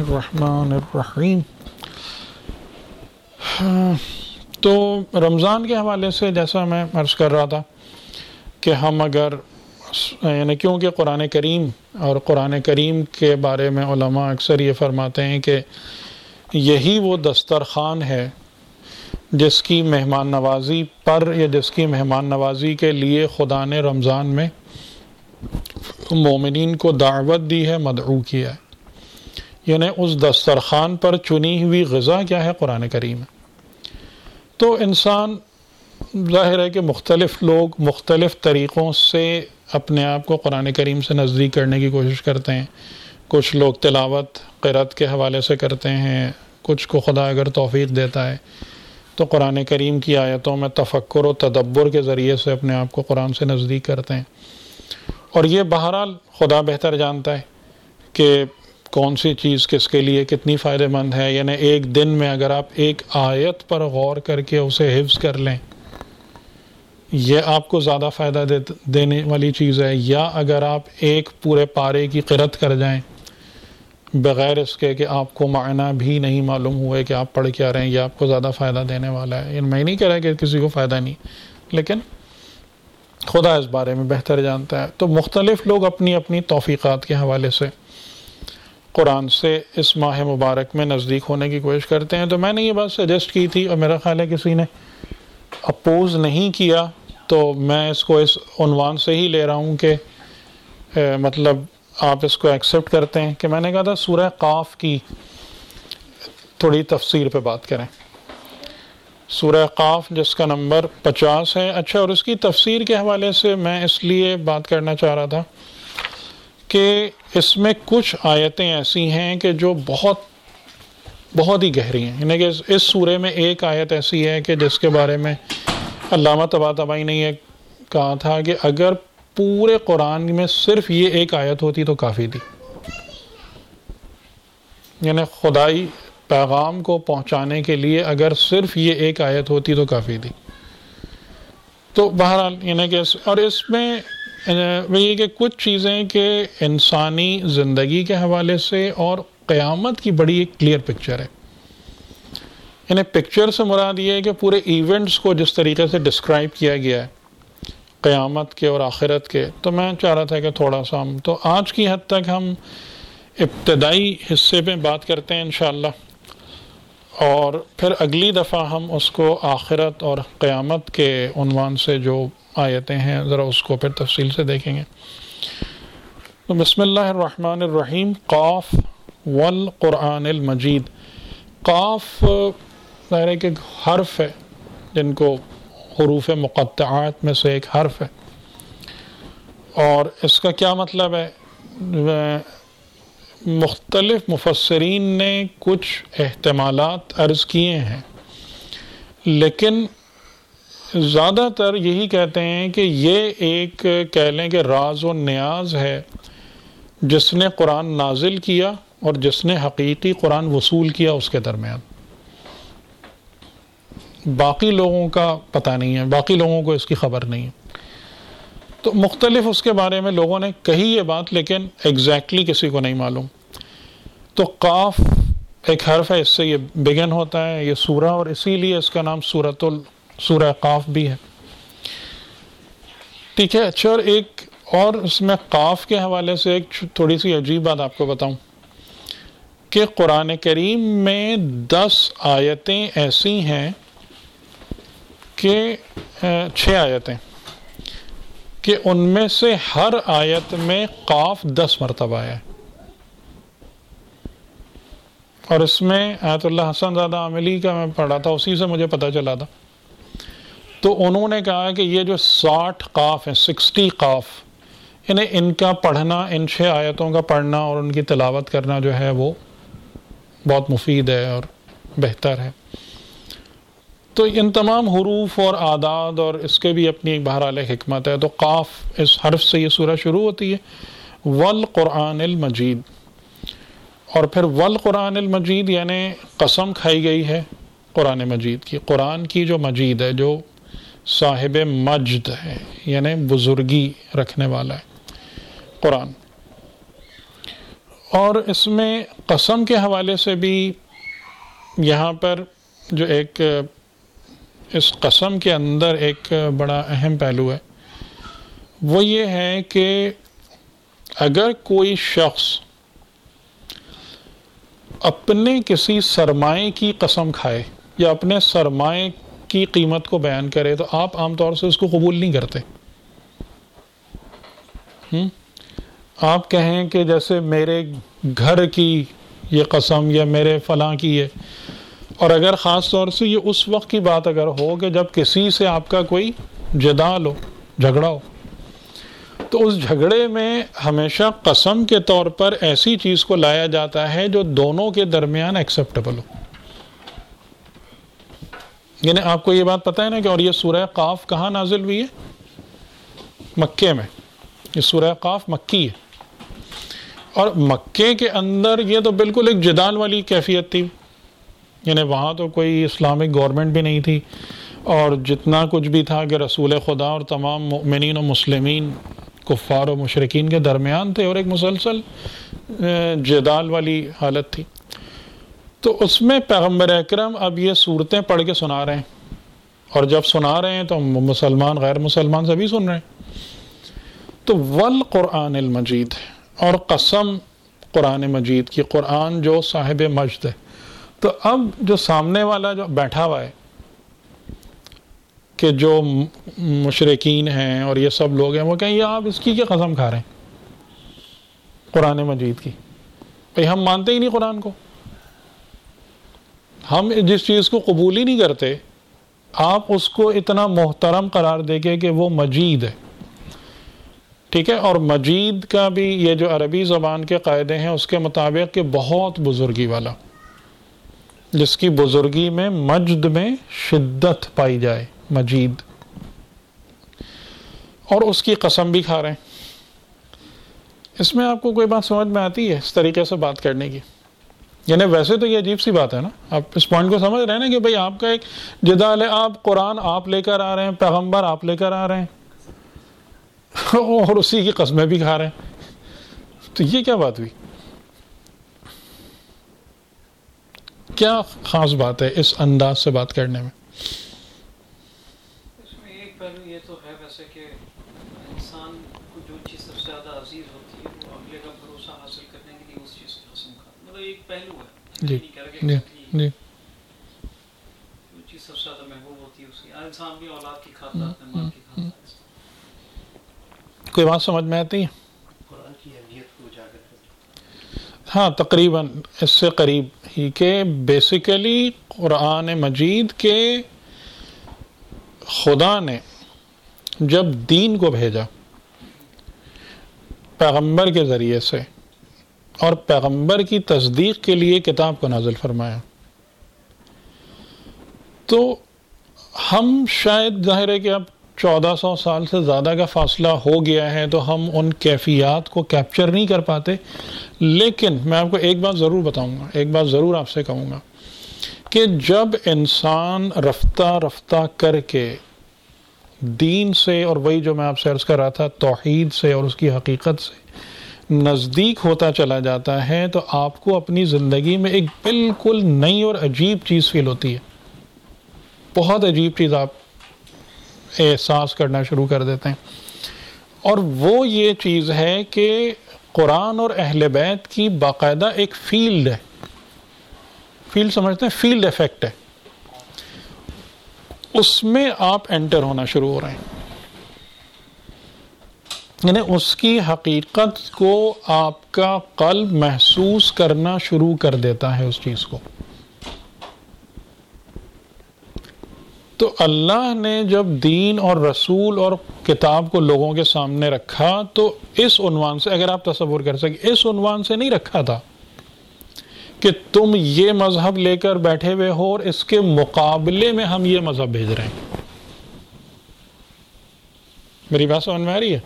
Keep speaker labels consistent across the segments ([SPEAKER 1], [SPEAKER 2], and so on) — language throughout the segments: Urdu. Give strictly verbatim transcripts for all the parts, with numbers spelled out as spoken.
[SPEAKER 1] الرحمن الرحیم۔ تو رمضان کے حوالے سے جیسا میں عرض کر رہا تھا کہ ہم اگر یعنی کیونکہ قرآن کریم اور قرآن کریم کے بارے میں علماء اکثر یہ فرماتے ہیں کہ یہی وہ دسترخوان ہے جس کی مہمان نوازی پر یا جس کی مہمان نوازی کے لیے خدا نے رمضان میں مومنین کو دعوت دی ہے، مدعو کیا ہے۔ یعنی اس دسترخوان پر چنی ہوئی غذا کیا ہے؟ قرآن کریم ہے۔ تو انسان ظاہر ہے کہ مختلف لوگ مختلف طریقوں سے اپنے آپ کو قرآن کریم سے نزدیک کرنے کی کوشش کرتے ہیں۔ کچھ لوگ تلاوت قرأت کے حوالے سے کرتے ہیں، کچھ کو خدا اگر توفیق دیتا ہے تو قرآن کریم کی آیتوں میں تفکر و تدبر کے ذریعے سے اپنے آپ کو قرآن سے نزدیک کرتے ہیں۔ اور یہ بہرحال خدا بہتر جانتا ہے کہ کون سی چیز کس کے لیے کتنی فائدہ مند ہے۔ یعنی ایک دن میں اگر آپ ایک آیت پر غور کر کے اسے حفظ کر لیں، یہ آپ کو زیادہ فائدہ دینے والی چیز ہے، یا اگر آپ ایک پورے پارے کی قرأت کر جائیں بغیر اس کے کہ آپ کو معنی بھی نہیں معلوم ہوئے کہ آپ پڑھ کیا رہے ہیں، یہ آپ کو زیادہ فائدہ دینے والا ہے۔ میں نہیں کہہ رہا کہ کسی کو فائدہ نہیں، لیکن خدا اس بارے میں بہتر جانتا ہے۔ تو مختلف لوگ اپنی اپنی توفیقات کے حوالے سے قرآن سے اس ماہ مبارک میں نزدیک ہونے کی کوشش کرتے ہیں۔ تو میں نے یہ بات سجیسٹ کی تھی اور میرا خیال ہے کسی نے اپوز نہیں کیا، تو میں اس کو اس عنوان سے ہی لے رہا ہوں کہ مطلب آپ اس کو ایکسیپٹ کرتے ہیں کہ میں نے کہا تھا سورہ قاف کی تھوڑی تفسیر پہ بات کریں۔ سورہ قاف جس کا نمبر پچاس ہے۔ اچھا، اور اس کی تفسیر کے حوالے سے میں اس لیے بات کرنا چاہ رہا تھا کہ اس میں کچھ آیتیں ایسی ہیں کہ جو بہت بہت ہی گہری ہیں۔ یعنی کہ اس سورے میں ایک آیت ایسی ہے کہ جس کے بارے میں علامہ طباطبائی نے یہ کہا تھا کہ اگر پورے قرآن میں صرف یہ ایک آیت ہوتی تو کافی تھی۔ یعنی خدائی پیغام کو پہنچانے کے لیے اگر صرف یہ ایک آیت ہوتی تو کافی تھی۔ تو بہرحال یعنی کہ اور اس میں یہ کہ کچھ چیزیں کہ انسانی زندگی کے حوالے سے اور قیامت کی بڑی ایک کلیئر پکچر ہے۔ یعنی پکچر سے مراد یہ ہے کہ پورے ایونٹس کو جس طریقے سے ڈسکرائب کیا گیا ہے قیامت کے اور آخرت کے، تو میں چاہ رہا تھا کہ تھوڑا سا ہم تو آج کی حد تک ہم ابتدائی حصے پہ بات کرتے ہیں انشاءاللہ، اور پھر اگلی دفعہ ہم اس کو آخرت اور قیامت کے عنوان سے جو آیتیں ہیں ذرا اس کو پھر تفصیل سے دیکھیں گے۔ تو بسم اللہ الرحمن الرحیم۔ قاف والقرآن المجید۔ قاف ظاہر ہے کہ حرف ہے جن کو حروف مقطعات میں سے ایک حرف ہے، اور اس کا کیا مطلب ہے؟ مختلف مفسرین نے کچھ احتمالات عرض کیے ہیں، لیکن زیادہ تر یہی کہتے ہیں کہ یہ ایک کہہ لیں کہ راز و نیاز ہے جس نے قرآن نازل کیا اور جس نے حقیقی قرآن وصول کیا اس کے درمیان۔ باقی لوگوں کا پتہ نہیں ہے، باقی لوگوں کو اس کی خبر نہیں ہے۔ تو مختلف اس کے بارے میں لوگوں نے کہی یہ بات، لیکن ایگزیکٹلی کسی کو نہیں معلوم۔ تو قاف ایک حرف ہے، اس سے یہ بگن ہوتا ہے یہ سورہ، اور اسی لیے اس کا نام سورۃ ال سورہ قاف بھی ہے۔ ٹھیک ہے۔ اچھا، اور ایک اور اس میں قاف کے حوالے سے ایک تھوڑی سی عجیب بات آپ کو بتاؤں کہ قرآن کریم میں دس آیتیں ایسی ہیں کہ چھ آیتیں کہ ان میں سے ہر آیت میں قاف دس مرتبہ ہے، اور اس میں آیت اللہ حسن زادہ عاملی کا میں پڑھا تھا، اسی سے مجھے پتہ چلا تھا۔ تو انہوں نے کہا کہ یہ جو ساٹھ قاف ہیں، سکسٹی قاف، یعنی ان کا پڑھنا، ان چھ آیتوں کا پڑھنا اور ان کی تلاوت کرنا جو ہے وہ بہت مفید ہے اور بہتر ہے۔ تو ان تمام حروف اور اعداد اور اس کے بھی اپنی ایک بہرحال حکمت ہے۔ تو قاف اس حرف سے یہ سورہ شروع ہوتی ہے، والقرآن المجید، اور پھر والقرآن المجید یعنی قسم کھائی گئی ہے قرآن مجید کی، قرآن کی جو مجید ہے، جو صاحب مجد ہے، یعنی بزرگی رکھنے والا ہے قرآن۔ اور اس میں قسم کے حوالے سے بھی یہاں پر جو ایک اس قسم کے اندر ایک بڑا اہم پہلو ہے وہ یہ ہے کہ اگر کوئی شخص اپنے کسی سرمائے کی قسم کھائے یا اپنے سرمائے کی قیمت کو بیان کرے تو آپ عام طور سے اس کو قبول نہیں کرتے. آپ کہیں کہ جیسے میرے گھر کی یہ قسم یا میرے فلاں کی ہے، اور اگر خاص طور سے یہ اس وقت کی بات اگر ہو کہ جب کسی سے آپ کا کوئی جدال ہو، جھگڑا ہو، تو اس جھگڑے میں ہمیشہ قسم کے طور پر ایسی چیز کو لایا جاتا ہے جو دونوں کے درمیان ایکسیپٹیبل ہو. یعنی آپ کو یہ بات پتہ ہے نا کہ اور یہ سورہ قاف کہاں نازل ہوئی ہے؟ مکے میں. یہ سورہ قاف مکی ہے، اور مکے کے اندر یہ تو بالکل ایک جدال والی کیفیت تھی. یعنی وہاں تو کوئی اسلامک گورنمنٹ بھی نہیں تھی، اور جتنا کچھ بھی تھا کہ رسول خدا اور تمام مؤمنین و مسلمین کفار و مشرکین کے درمیان تھے، اور ایک مسلسل جدال والی حالت تھی. تو اس میں پیغمبر اکرم اب یہ صورتیں پڑھ کے سنا رہے ہیں، اور جب سنا رہے ہیں تو مسلمان غیر مسلمان سبھی سن رہے ہیں. تو والقرآن المجید، اور قسم قرآن مجید کی، قرآن جو صاحب مجد ہے. تو اب جو سامنے والا جو بیٹھا ہوا ہے کہ جو مشرکین ہیں اور یہ سب لوگ ہیں، وہ کہیں یہ آپ اس کی کیا قسم کھا رہے ہیں قرآن مجید کی؟ بھئی ہم مانتے ہی نہیں قرآن کو، ہم جس چیز کو قبول ہی نہیں کرتے، آپ اس کو اتنا محترم قرار دے کے کہ وہ مجید ہے. ٹھیک ہے. اور مجید کا بھی یہ جو عربی زبان کے قاعدے ہیں اس کے مطابق کہ بہت بزرگی والا، جس کی بزرگی میں مجد میں شدت پائی جائے، مجید. اور اس کی قسم بھی کھا رہے ہیں. اس میں آپ کو کوئی بات سمجھ میں آتی ہے اس طریقے سے بات کرنے کی؟ یعنی ویسے تو یہ عجیب سی بات ہے نا، آپ اس پوائنٹ کو سمجھ رہے ہیں نا کہ بھئی آپ کا ایک جدال ہے، آپ قرآن آپ لے کر آ رہے ہیں، پیغمبر آپ لے کر آ رہے ہیں، اور اسی کی قسمیں بھی کھا رہے ہیں. تو یہ کیا بات ہوئی؟ کیا خاص بات ہے اس انداز سے بات کرنے میں؟
[SPEAKER 2] اس میں ایک پہلو یہ تو ہے ویسے کہ انسان کو جو چیز سب سے زیادہ عزیز ہوتی ہے وہ اگلے کا بھروسہ حاصل کرنے کے لیے اس چیز کی قسم کھاتا ہے. مطلب ایک پہلو ہے
[SPEAKER 1] جی جی جی
[SPEAKER 2] جو چیز سب سے زیادہ محبوب ہوتی ہے اس کی. انسان بھی اولاد کی کھاتا ہے، اپنے مال کی کھاتا ہے.
[SPEAKER 1] کوئی بات سمجھ میں آتی ہے؟
[SPEAKER 2] قرآن کی اہمیت کو اجاگر کرتا.
[SPEAKER 1] ہاں تقریباً اس سے قریب ہی کہ بیسیکلی قرآن مجید کے خدا نے جب دین کو بھیجا پیغمبر کے ذریعے سے، اور پیغمبر کی تصدیق کے لیے کتاب کو نازل فرمایا، تو ہم شاید ظاہر ہے کہ اب چودہ سو سال سے زیادہ کا فاصلہ ہو گیا ہے تو ہم ان کیفیات کو کیپچر نہیں کر پاتے. لیکن میں آپ کو ایک بات ضرور بتاؤں گا، ایک بات ضرور آپ سے کہوں گا کہ جب انسان رفتہ رفتہ کر کے دین سے، اور وہی جو میں آپ سے عرض کر رہا تھا توحید سے اور اس کی حقیقت سے نزدیک ہوتا چلا جاتا ہے، تو آپ کو اپنی زندگی میں ایک بالکل نئی اور عجیب چیز فیل ہوتی ہے. بہت عجیب چیز آپ احساس کرنا شروع کر دیتے ہیں. اور وہ یہ چیز ہے کہ قرآن اور اہل بیت کی باقاعدہ ایک فیلڈ ہے. فیلڈ سمجھتے ہیں؟ فیلڈ ایفیکٹ ہے. اس میں آپ انٹر ہونا شروع ہو رہے ہیں. یعنی اس کی حقیقت کو آپ کا قلب محسوس کرنا شروع کر دیتا ہے اس چیز کو. تو اللہ نے جب دین اور رسول اور کتاب کو لوگوں کے سامنے رکھا تو اس عنوان سے، اگر آپ تصور کر سکیں، اس عنوان سے نہیں رکھا تھا کہ تم یہ مذہب لے کر بیٹھے ہوئے ہو اور اس کے مقابلے میں ہم یہ مذہب بھیج رہے ہیں. میری بات سمجھ میں آ رہی ہے؟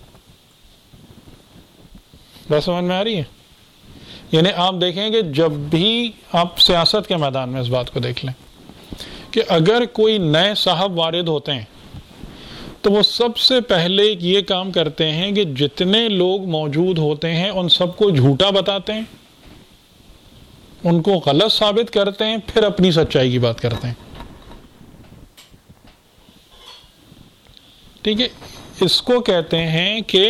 [SPEAKER 1] بات سمجھ میں آ رہی ہے؟ یعنی آپ دیکھیں کہ جب بھی آپ سیاست کے میدان میں اس بات کو دیکھ لیں کہ اگر کوئی نئے صاحب وارد ہوتے ہیں تو وہ سب سے پہلے یہ کام کرتے ہیں کہ جتنے لوگ موجود ہوتے ہیں ان سب کو جھوٹا بتاتے ہیں ان کو غلط ثابت کرتے ہیں، پھر اپنی سچائی کی بات کرتے ہیں. ٹھیک ہے، اس کو کہتے ہیں کہ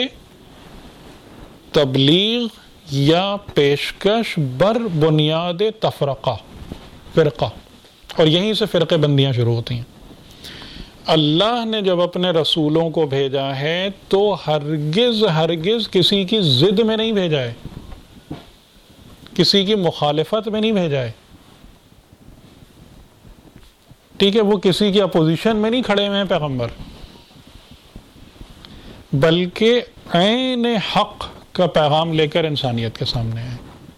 [SPEAKER 1] تبلیغ یا پیشکش بر بنیاد تفرقہ، فرقہ، اور یہیں سے فرقے بندیاں شروع ہوتی ہیں. اللہ نے جب اپنے رسولوں کو بھیجا ہے تو ہرگز ہرگز کسی کی ضد میں نہیں بھیجا ہے، کسی کی مخالفت میں نہیں بھیجا ہے. ٹھیک ہے، وہ کسی کی اپوزیشن میں نہیں کھڑے ہوئے ہیں پیغمبر، بلکہ عین حق کا پیغام لے کر انسانیت کے سامنے ہے.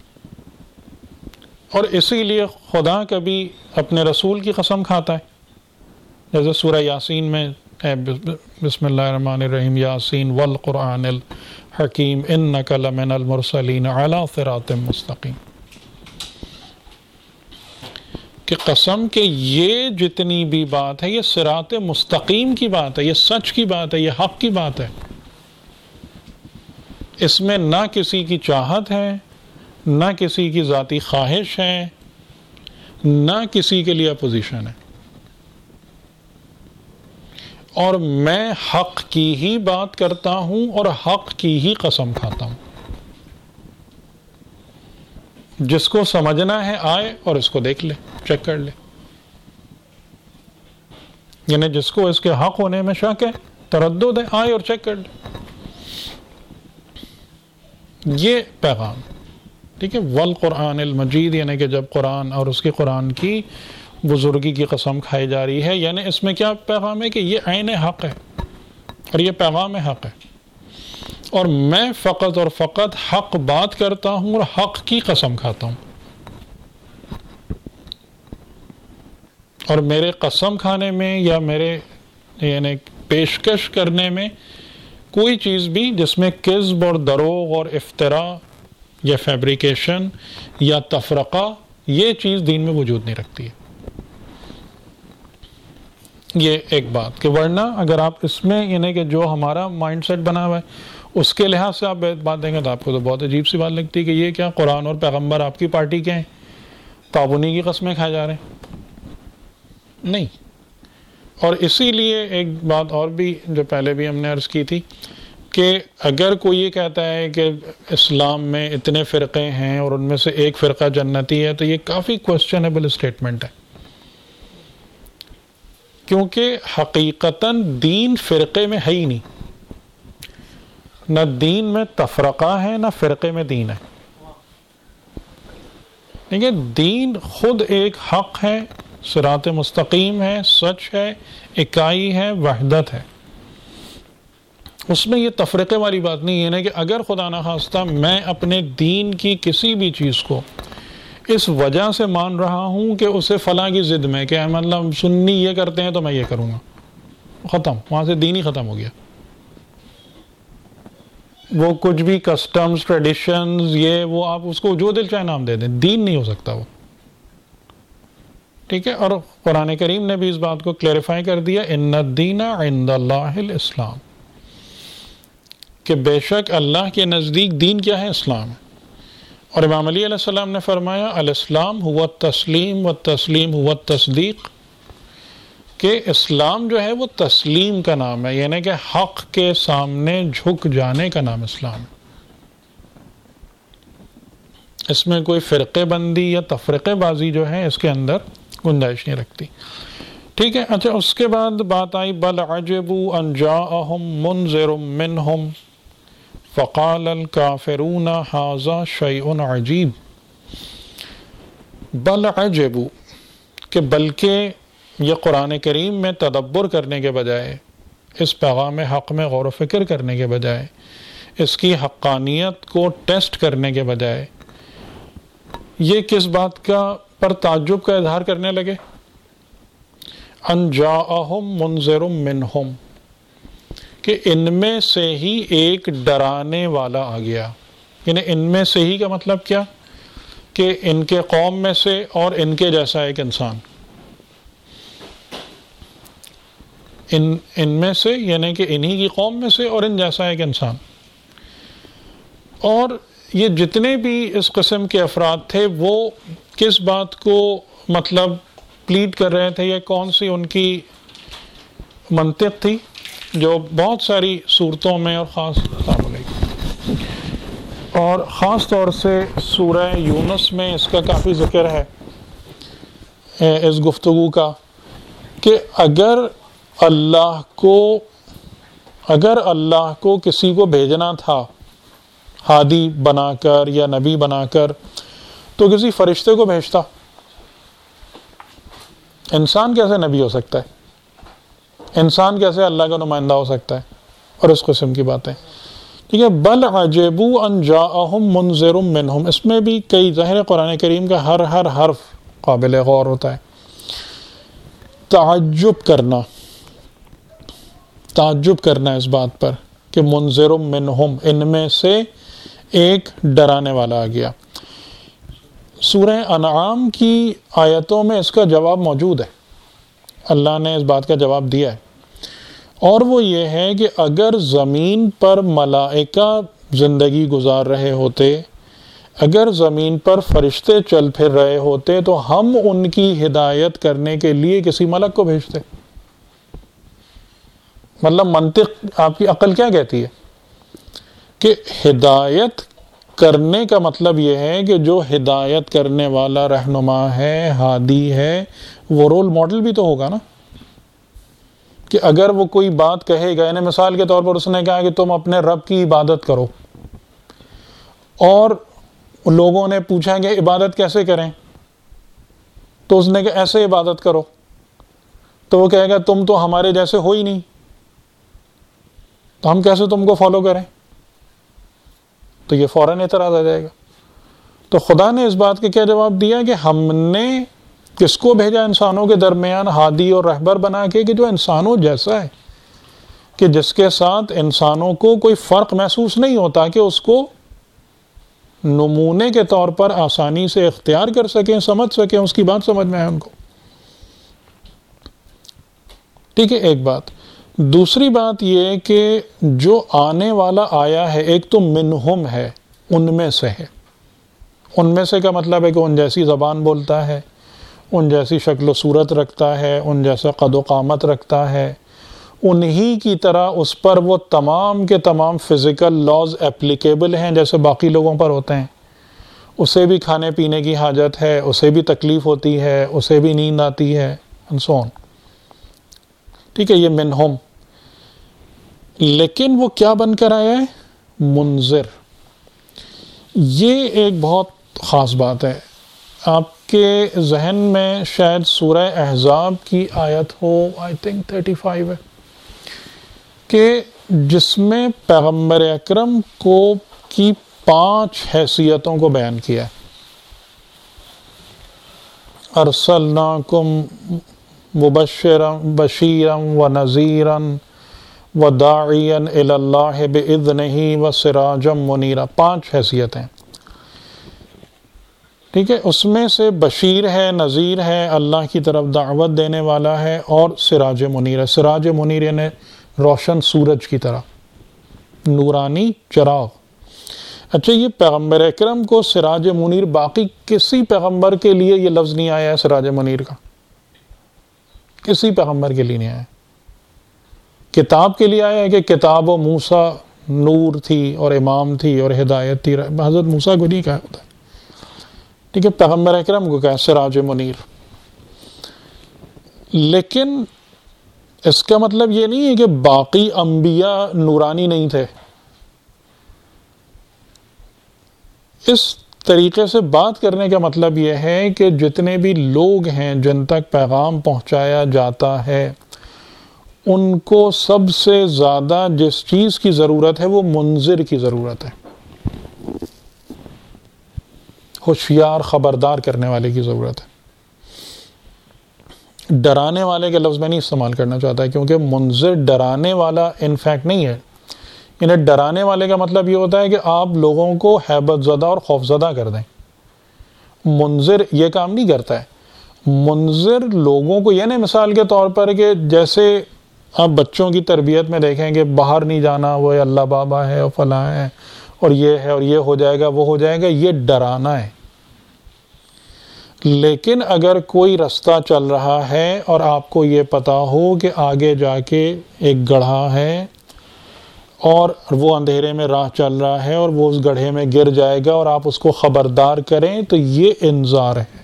[SPEAKER 1] اور اسی لیے خدا کبھی اپنے رسول کی قسم کھاتا ہے، جیسے سورہ یاسین میں بسم اللہ الرحمن الرحیم، یاسین والقرآن الحکیم انک لمن المرسلین علی صراط مستقیم، کہ قسم کہ یہ جتنی بھی بات ہے یہ صراط مستقیم کی بات ہے، یہ سچ کی بات ہے، یہ حق کی بات ہے. اس میں نہ کسی کی چاہت ہے، نہ کسی کی ذاتی خواہش ہے، نہ کسی کے لیے اپوزیشن ہے، اور میں حق کی ہی بات کرتا ہوں اور حق کی ہی قسم کھاتا ہوں. جس کو سمجھنا ہے آئے اور اس کو دیکھ لے، چیک کر لے. یعنی جس کو اس کے حق ہونے میں شک ہے، تردد ہے، آئے اور چیک کر لے. یہ پیغام، ٹھیک ہے. والقرآن المجید، یعنی کہ جب قرآن اور اس کی قرآن کی بزرگی کی قسم کھائی جا رہی ہے، یعنی اس میں کیا پیغام ہے کہ یہ عین حق ہے اور یہ پیغام حق ہے، اور میں فقط اور فقط حق بات کرتا ہوں اور حق کی قسم کھاتا ہوں. اور میرے قسم کھانے میں یا میرے یعنی پیشکش کرنے میں کوئی چیز بھی جس میں کذب اور دروغ اور افتراء یا فیبریکیشن یا تفرقہ، یہ چیز دین میں وجود نہیں رکھتی ہے. یہ ایک بات کہ ورنہ اگر آپ اس میں یعنی کہ جو ہمارا مائنڈ سیٹ بنا ہوا ہے اس کے لحاظ سے آپ بات دیں گے تو آپ کو تو بہت عجیب سی بات لگتی ہے کہ یہ کیا قرآن اور پیغمبر آپ کی پارٹی کے ہیں، تو آپ انہیں کی قسمیں کھائے جا رہے ہیں. نہیں. اور اسی لیے ایک بات اور بھی جو پہلے بھی ہم نے عرض کی تھی کہ اگر کوئی یہ کہتا ہے کہ اسلام میں اتنے فرقے ہیں اور ان میں سے ایک فرقہ جنتی ہے، تو یہ کافی کوسچنیبل اسٹیٹمنٹ ہے، کیونکہ حقیقتاً دین فرقے میں ہے ہی نہیں. نہ دین میں تفرقہ ہے، نہ فرقے میں دین ہے. ٹھیک ہے، دین خود ایک حق ہے، صراط مستقیم ہے، سچ ہے، اکائی ہے، وحدت ہے. اس میں یہ تفرقے والی بات نہیں ہے کہ اگر خدا نخواستہ میں اپنے دین کی کسی بھی چیز کو اس وجہ سے مان رہا ہوں کہ اسے فلاں کی ضد میں کہ مطلب سنی یہ کرتے ہیں تو میں یہ کروں گا، ختم، وہاں سے دین ہی ختم ہو گیا. وہ کچھ بھی کسٹمز، ٹریڈیشنز، یہ وہ آپ اس کو جو دل چاہے نام دے دیں، دین نہیں ہو سکتا وہ. ٹھیک ہے. اور قرآن کریم نے بھی اس بات کو کلیریفائی کر دیا، ان الدین عند اللہ الاسلام، کہ بے شک اللہ کے نزدیک دین کیا ہے؟ اسلام ہے. اور امام علی علیہ السلام نے فرمایا الاسلام هو التسلیم والتسلیم هو التصدیق، کہ اسلام جو ہے وہ تسلیم کا نام ہے، یعنی کہ حق کے سامنے جھک جانے کا نام اسلام ہے. اس میں کوئی فرقے بندی یا تفرقے بازی جو ہے اس کے اندر گنجائش نہیں رکھتی. ٹھیک ہے. اچھا، اس کے بعد بات آئی بل عجبوا ان جاءہم منذر منہم فقال الکافرون ھذا شیء عجیب. بل عجبوا، کہ بلکہ یہ قرآن کریم میں تدبر کرنے کے بجائے، اس پیغام حق میں غور و فکر کرنے کے بجائے، اس کی حقانیت کو ٹیسٹ کرنے کے بجائے، یہ کس بات کا پر تعجب کا اظہار کرنے لگے؟ ان جاءہم منذر منہم، کہ ان میں سے ہی ایک ڈرانے والا آ گیا. یعنی ان میں سے ہی کا مطلب کیا؟ کہ ان کے قوم میں سے اور ان کے جیسا ایک انسان، ان ان میں سے یعنی کہ انہی کی قوم میں سے اور ان جیسا ایک انسان. اور یہ جتنے بھی اس قسم کے افراد تھے وہ کس بات کو مطلب پلیٹ کر رہے تھے، یہ کون سی ان کی منطق تھی جو بہت ساری صورتوں میں اور خاص السلام علیکم اور خاص طور سے سورہ یونس میں اس کا کافی ذکر ہے اس گفتگو کا، کہ اگر اللہ کو اگر اللہ کو کسی کو بھیجنا تھا ہادی بنا کر یا نبی بنا کر تو کسی فرشتے کو بھیجتا. انسان کیسے نبی ہو سکتا ہے؟ انسان کیسے اللہ کا نمائندہ ہو سکتا ہے؟ اور اس قسم کی باتیں. ٹھیک ہے. بل عجبوا ان جاءہم منذر منہم، اس میں بھی کئی ظاہر قرآن کریم کا ہر ہر حرف قابل غور ہوتا ہے. تعجب کرنا تعجب کرنا اس بات پر کہ منذر منہم، ان میں سے ایک ڈرانے والا آ گیا. سورہ انعام کی آیتوں میں اس کا جواب موجود ہے، اللہ نے اس بات کا جواب دیا ہے، اور وہ یہ ہے کہ اگر زمین پر ملائکہ زندگی گزار رہے ہوتے، اگر زمین پر فرشتے چل پھر رہے ہوتے تو ہم ان کی ہدایت کرنے کے لیے کسی ملک کو بھیجتے. مطلب منطق آپ کی عقل کیا کہتی ہے کہ ہدایت کرنے کا مطلب یہ ہے کہ جو ہدایت کرنے والا رہنما ہے، ہادی ہے، وہ رول ماڈل بھی تو ہوگا نا. کہ اگر وہ کوئی بات کہے گا، یعنی مثال کے طور پر اس نے کہا کہ تم اپنے رب کی عبادت کرو، اور لوگوں نے پوچھا کہ عبادت کیسے کریں، تو اس نے کہا ایسے عبادت کرو، تو وہ کہے گا تم تو ہمارے جیسے ہو ہی نہیں، تو ہم کیسے تم کو فالو کریں؟ تو یہ فوراً اعتراض آ جائے گا. تو خدا نے اس بات کا کیا جواب دیا کہ ہم نے کس کو بھیجا انسانوں کے درمیان ہادی اور رہبر بنا کے، کہ جو انسانوں جیسا ہے، کہ جس کے ساتھ انسانوں کو کوئی فرق محسوس نہیں ہوتا، کہ اس کو نمونے کے طور پر آسانی سے اختیار کر سکیں، سمجھ سکیں، اس کی بات سمجھ میں آئے ان کو. ٹھیک ہے. ایک بات. دوسری بات یہ کہ جو آنے والا آیا ہے، ایک تو منہم ہے، ان میں سے ہے. ان میں سے کا مطلب ہے کہ ان جیسی زبان بولتا ہے، ان جیسی شکل و صورت رکھتا ہے، ان جیسا قد و قامت رکھتا ہے، انہی کی طرح اس پر وہ تمام کے تمام فزیکل لاز اپلیکیبل ہیں جیسے باقی لوگوں پر ہوتے ہیں. اسے بھی کھانے پینے کی حاجت ہے، اسے بھی تکلیف ہوتی ہے، اسے بھی نیند آتی ہے، and so on. ٹھیک ہے. یہ منہم. لیکن وہ کیا بن کر آیا ہے؟ منذر. یہ ایک بہت خاص بات ہے. آپ کے ذہن میں شاید سورہ احزاب کی آیت ہو، آئی تھنک تھرٹی فائیو ہے، کہ جس میں پیغمبر اکرم کو کی پانچ حیثیتوں کو بیان کیا ہے. ارسلناکم مبشرا بشیرا ونذیرا وداعیا الی اللہ باذنہ وسراجا منیرا. پانچ حیثیتیں. ٹھیک ہے. اس میں سے بشیر ہے، نذیر ہے، اللہ کی طرف دعوت دینے والا ہے، اور سراج منیر ہے. سراج منیر یعنی روشن سورج کی طرح، نورانی چراغ. اچھا، یہ پیغمبر اکرم کو سراج منیر، باقی کسی پیغمبر کے لیے یہ لفظ نہیں آیا ہے سراج منیر کا، کسی پیغمبر کے لیے نہیں آیا. کتاب کے لیے آیا ہے کہ کتاب و موسیٰ نور تھی اور امام تھی اور ہدایت تھی. حضرت موسیٰ کو نہیں کہا ہوتا ہے. ٹھیک ہے. پیغمبر اکرم کو کہا سراج منیر. لیکن اس کا مطلب یہ نہیں ہے کہ باقی انبیاء نورانی نہیں تھے. اس طریقے سے بات کرنے کا مطلب یہ ہے کہ جتنے بھی لوگ ہیں جن تک پیغام پہنچایا جاتا ہے، ان کو سب سے زیادہ جس چیز کی ضرورت ہے وہ منذر کی ضرورت ہے، ہوشیار خبردار کرنے والے کی ضرورت ہے. ڈرانے والے کے لفظ میں نہیں استعمال کرنا چاہتا کیونکہ منذر ڈرانے والا انفیکٹ نہیں ہے. انہیں ڈرانے والے کا مطلب یہ ہوتا ہے کہ آپ لوگوں کو ہیبت زدہ اور خوف زدہ کر دیں. منذر یہ کام نہیں کرتا ہے. منذر لوگوں کو، یعنی مثال کے طور پر کہ جیسے آپ بچوں کی تربیت میں دیکھیں کہ باہر نہیں جانا، وہ اللہ بابا ہے اور فلاں ہے اور یہ ہے اور یہ ہو جائے گا وہ ہو جائے گا، یہ ڈرانا ہے. لیکن اگر کوئی رستہ چل رہا ہے اور آپ کو یہ پتا ہو کہ آگے جا کے ایک گڑھا ہے اور وہ اندھیرے میں راہ چل رہا ہے اور وہ اس گڑھے میں گر جائے گا اور آپ اس کو خبردار کریں تو یہ انذار ہے،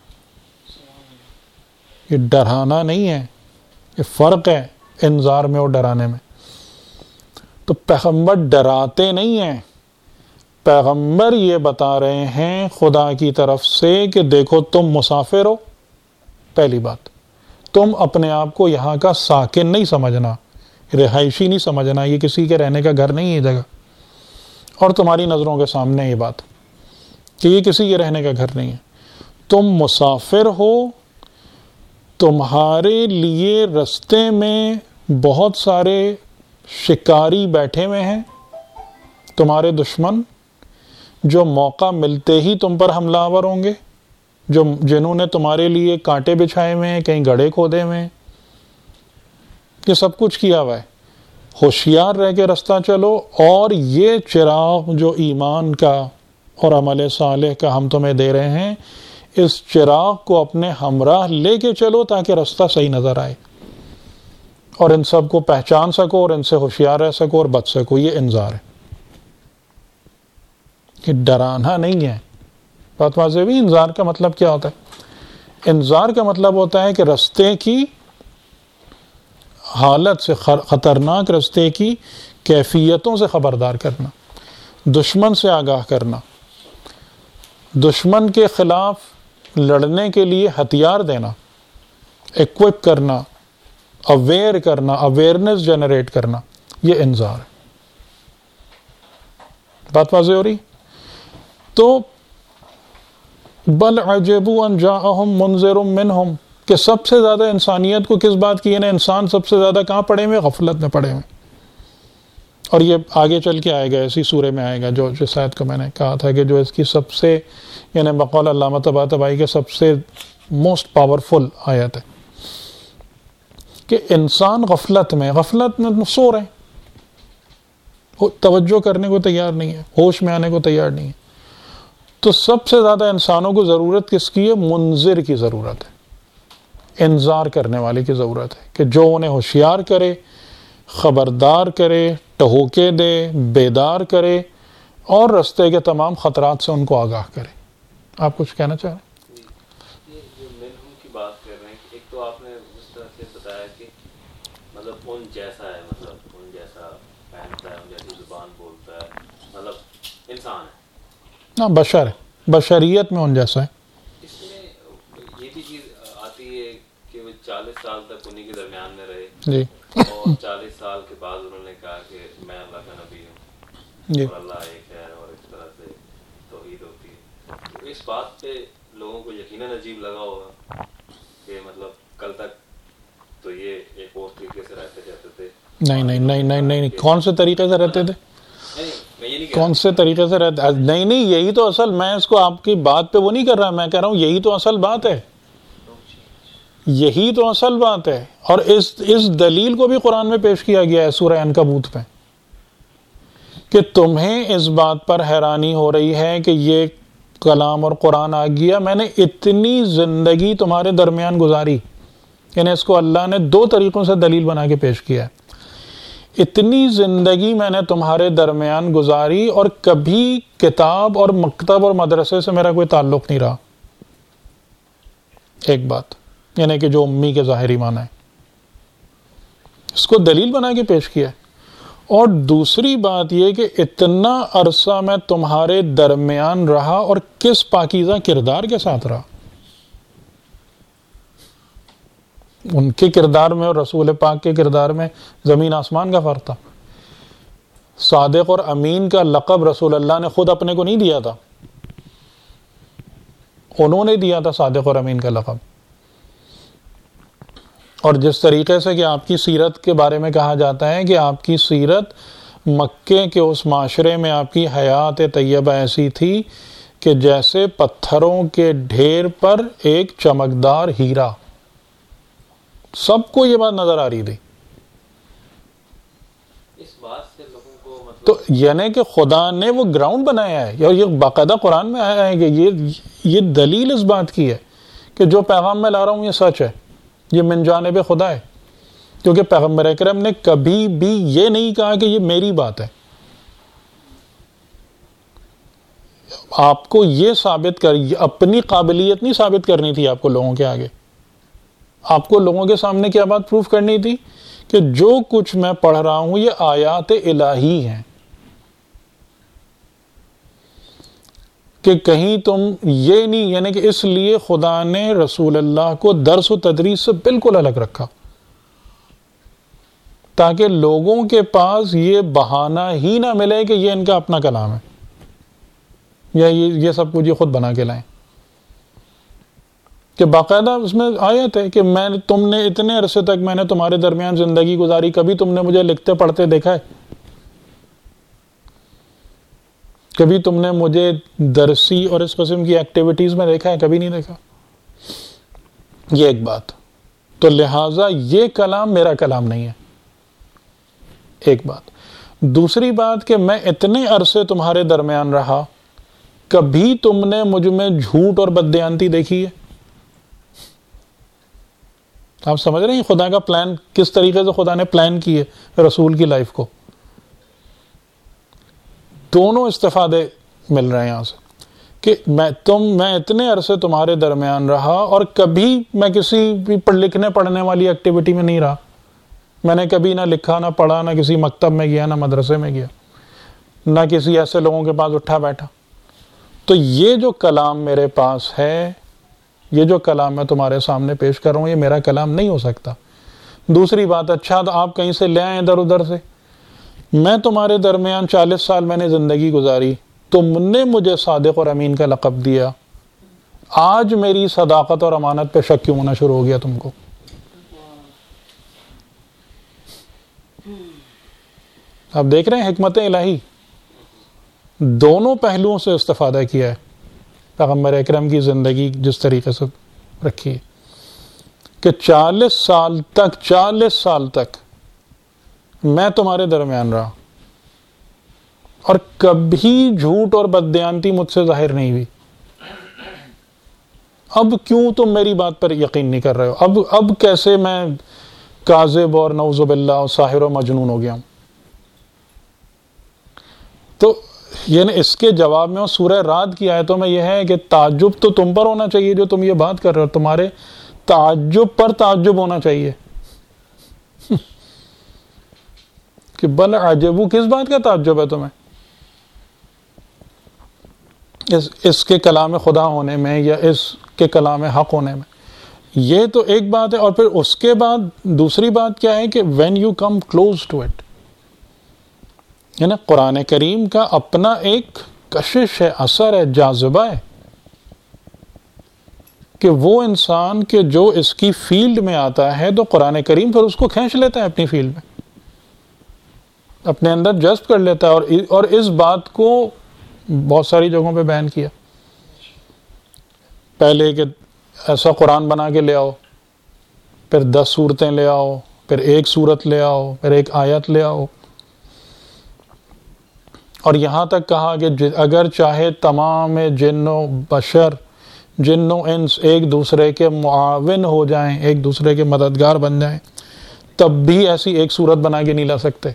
[SPEAKER 1] یہ ڈرانا نہیں ہے، یہ فرق ہے انذار میں اور ڈرانے میں۔ تو پیغمبر ڈراتے نہیں ہیں، پیغمبر یہ بتا رہے ہیں خدا کی طرف سے کہ دیکھو تم مسافر ہو، پہلی بات تم اپنے آپ کو یہاں کا ساکن نہیں سمجھنا، رہائشی نہیں سمجھنا، یہ کسی کے رہنے کا گھر نہیں ہے جگہ، اور تمہاری نظروں کے سامنے یہ بات کہ یہ کسی کے رہنے کا گھر نہیں ہے، تم مسافر ہو، تمہارے لیے رستے میں بہت سارے شکاری بیٹھے ہوئے ہیں، تمہارے دشمن جو موقع ملتے ہی تم پر حملہ آور ہوں گے، جو جنہوں نے تمہارے لیے کانٹے بچھائے ہوئے ہیں، کہیں گڑھے کھودے ہوئے ہیں، یہ سب کچھ کیا ہوا ہے۔ ہوشیار رہ کے رستہ چلو، اور یہ چراغ جو ایمان کا اور عمل صالح کا ہم تمہیں دے رہے ہیں، اس چراغ کو اپنے ہمراہ لے کے چلو تاکہ رستہ صحیح نظر آئے اور ان سب کو پہچان سکو اور ان سے ہوشیار رہ سکو اور بچ سکو۔ یہ انذار ہے، کہ ڈرانا نہیں ہے۔ بات واضح ہوئی؟ انذار کا مطلب کیا ہوتا ہے؟ انذار کا مطلب ہوتا ہے کہ رستے کی حالت سے، خطرناک رستے کی کیفیتوں سے خبردار کرنا، دشمن سے آگاہ کرنا، دشمن کے خلاف لڑنے کے لیے ہتھیار دینا، ایکوپ کرنا، اویئر کرنا، اویئرنس جنریٹ کرنا، یہ انذار ہے۔ بات واضح ہو رہی؟ تو بل عجبوا ان جاءہم منذر منہم، کہ سب سے زیادہ انسانیت کو کس بات کی، یعنی انسان سب سے زیادہ کہاں پڑے ہوئے؟ غفلت میں پڑے ہوئے، اور یہ آگے چل کے آئے گا، اسی سورے میں آئے گا، جو جو شاید کو میں نے کہا تھا کہ جو اس کی سب سے، یعنی بقول علامہ طباطبائی کے سب سے موسٹ پاورفل آیت ہے، کہ انسان غفلت میں غفلت میں سو رہے ہیں، توجہ کرنے کو تیار نہیں ہے، ہوش میں آنے کو تیار نہیں ہے۔ تو سب سے زیادہ انسانوں کو ضرورت کس کی ہے؟ منذر کی ضرورت ہے، انذار کرنے والے کی ضرورت ہے، کہ جو انہیں ہوشیار کرے، خبردار کرے، ٹہوکے دے، بیدار کرے، اور رستے کے تمام خطرات سے ان کو آگاہ کرے۔ آپ کچھ کہنا چاہیں؟
[SPEAKER 3] یہ جو منہم کی بات کر رہے ہیں، ایک تو آپ نے اس طرح سے بتایا کہ مطلب ان جیسا ہے، مطلب ان جیسا پہنتا ہے، ان جیسی زبان بولتا ہے، مطلب انسان ہے،
[SPEAKER 1] ہاں بشر ہے، بشریت میں ان جیسا ہے۔
[SPEAKER 3] اس میں یہ بھی چیز آتی ہے کہ وہ چالیس سال تک انہی کے درمیان میں رہے،
[SPEAKER 1] جی،
[SPEAKER 3] اور چالیس سال کے بعد انہوں نے کہا کہ میں اللہ کا نبی ہوں،
[SPEAKER 1] جی،
[SPEAKER 3] اور اللہ ایک ہے، اور اس طرح سے توحید ہوتی ہے۔ تو اس بات پہ لوگوں کو یقیناً عجیب لگا ہوگا کہ مطلب کل تک تو یہ ایک اور طریقے سے رہتے جاتے تھے۔
[SPEAKER 1] نہیں نہیں نہیں نہیں نہیں کون سے طریقے سے رہتے تھے؟
[SPEAKER 3] نہیں میں یہ نہیں
[SPEAKER 1] کون سے طریقے سے رہتے؟ نہیں نہیں یہی تو اصل، میں اس کو آپ کی بات پہ وہ نہیں کر رہا، میں کہہ رہا ہوں یہی تو اصل بات ہے، یہی تو اصل بات ہے۔ اور اس اس دلیل کو بھی قرآن میں پیش کیا گیا ہے سورہ عنکبوت میں، کہ تمہیں اس بات پر حیرانی ہو رہی ہے کہ یہ کلام اور قرآن آ گیا، میں نے اتنی زندگی تمہارے درمیان گزاری، یعنی اس کو اللہ نے دو طریقوں سے دلیل بنا کے پیش کیا ہے۔ اتنی زندگی میں نے تمہارے درمیان گزاری اور کبھی کتاب اور مکتب اور مدرسے سے میرا کوئی تعلق نہیں رہا، ایک بات، یعنی کہ جو امی کے ظاہری معنی ہے، اس کو دلیل بنا کے پیش کیا ہے۔ اور دوسری بات یہ کہ اتنا عرصہ میں تمہارے درمیان رہا اور کس پاکیزہ کردار کے ساتھ رہا، ان کے کردار میں اور رسول پاک کے کردار میں زمین آسمان کا فرق تھا۔ صادق اور امین کا لقب رسول اللہ نے خود اپنے کو نہیں دیا تھا، انہوں نے دیا تھا صادق اور امین کا لقب۔ اور جس طریقے سے کہ آپ کی سیرت کے بارے میں کہا جاتا ہے کہ آپ کی سیرت مکے کے اس معاشرے میں آپ کی حیات طیبہ ایسی تھی کہ جیسے پتھروں کے ڈھیر پر ایک چمکدار ہیرا، سب کو یہ بات نظر آ رہی تھی۔
[SPEAKER 3] اس بات سے لوگوں کو
[SPEAKER 1] تو یعنی کہ خدا نے وہ گراؤنڈ بنایا ہے، اور یہ باقاعدہ قرآن میں آیا ہے کہ یہ یہ دلیل اس بات کی ہے کہ جو پیغام میں لا رہا ہوں یہ سچ ہے، یہ من جانب خدا ہے، کیونکہ پیغمبر اکرم نے کبھی بھی یہ نہیں کہا کہ یہ میری بات ہے. آپ کو یہ ثابت کر اپنی قابلیت نہیں ثابت کرنی تھی آپ کو لوگوں کے آگے. آپ کو لوگوں کے سامنے کیا بات پروف کرنی تھی کہ جو کچھ میں پڑھ رہا ہوں یہ آیات الہی ہیں، کہ کہیں تم یہ نہیں، یعنی کہ اس لیے خدا نے رسول اللہ کو درس و تدریس سے بالکل الگ رکھا، تاکہ لوگوں کے پاس یہ بہانہ ہی نہ ملے کہ یہ ان کا اپنا کلام ہے یا یہ یہ سب کچھ یہ خود بنا کے لائیں. کہ باقاعدہ اس میں آیت ہے کہ میں تم نے اتنے عرصے تک میں نے تمہارے درمیان زندگی گزاری، کبھی تم نے مجھے لکھتے پڑھتے دیکھا ہے؟ کبھی تم نے مجھے درسی اور اس قسم کی ایکٹیویٹیز میں دیکھا ہے؟ کبھی نہیں دیکھا. یہ ایک بات. تو لہٰذا یہ کلام میرا کلام نہیں ہے، ایک بات. دوسری بات کہ میں اتنے عرصے تمہارے درمیان رہا، کبھی تم نے مجھ میں جھوٹ اور بددیانتی دیکھی ہے؟ آپ سمجھ رہے ہیں خدا کا پلان کس طریقے سے خدا نے پلان کی ہے رسول کی لائف کو. دونوں استفادے مل رہے ہیں یہاں سے کہ میں تم میں اتنے عرصے تمہارے درمیان رہا اور کبھی میں کسی بھی لکھنے پڑھنے والی ایکٹیویٹی میں نہیں رہا. میں نے کبھی نہ لکھا، نہ پڑھا، نہ کسی مکتب میں گیا، نہ مدرسے میں گیا، نہ کسی ایسے لوگوں کے پاس اٹھا بیٹھا. تو یہ جو کلام میرے پاس ہے، یہ جو کلام میں تمہارے سامنے پیش کر رہا ہوں، یہ میرا کلام نہیں ہو سکتا. دوسری بات، اچھا تو آپ کہیں سے لے آئیں ادھر ادھر سے. میں تمہارے درمیان چالیس سال میں نے زندگی گزاری، تم نے مجھے صادق اور امین کا لقب دیا، آج میری صداقت اور امانت پہ شک کیوں ہونا شروع ہو گیا تم کو؟ آپ دیکھ رہے ہیں حکمت الہی، دونوں پہلوؤں سے استفادہ کیا ہے پیغمبر اکرم کی زندگی جس طریقے سے رکھی ہے کہ چالیس سال تک چالیس سال تک میں تمہارے درمیان رہا اور کبھی جھوٹ اور بددیانتی مجھ سے ظاہر نہیں ہوئی. اب کیوں تم میری بات پر یقین نہیں کر رہے ہو؟ اب اب کیسے میں کاذب اور نعوذ باللہ اور ساحر و مجنون ہو گیا ہوں؟ تو یعنی اس کے جواب میں سورہ رعد کی آیتوں میں یہ ہے کہ تعجب تو تم پر ہونا چاہیے جو تم یہ بات کر رہے ہو، تمہارے تعجب پر تعجب ہونا چاہیے کہ بل عجبو، کس بات کا تعجب ہے تمہیں؟ اس اس کے کلام خدا ہونے میں یا اس کے کلام حق ہونے میں. یہ تو ایک بات ہے. اور پھر اس کے بعد دوسری بات کیا ہے کہ when you come close to it، یعنی قرآن کریم کا اپنا ایک کشش ہے، اثر ہے، جاذبہ ہے کہ وہ انسان کہ جو اس کی فیلڈ میں آتا ہے تو قرآن کریم پھر اس کو کھینچ لیتا ہے اپنی فیلڈ میں، اپنے اندر جذب کر لیتا ہے. اور اور اس بات کو بہت ساری جگہوں پہ بیان کیا. پہلے کہ ایسا قرآن بنا کے لے آؤ، پھر دس صورتیں لے آؤ، پھر ایک صورت لے آؤ، پھر ایک آیت لے آؤ. اور یہاں تک کہا کہ اگر چاہے تمام جن و بشر، جن و انس ایک دوسرے کے معاون ہو جائیں، ایک دوسرے کے مددگار بن جائیں، تب بھی ایسی ایک صورت بنا کے نہیں لا سکتے.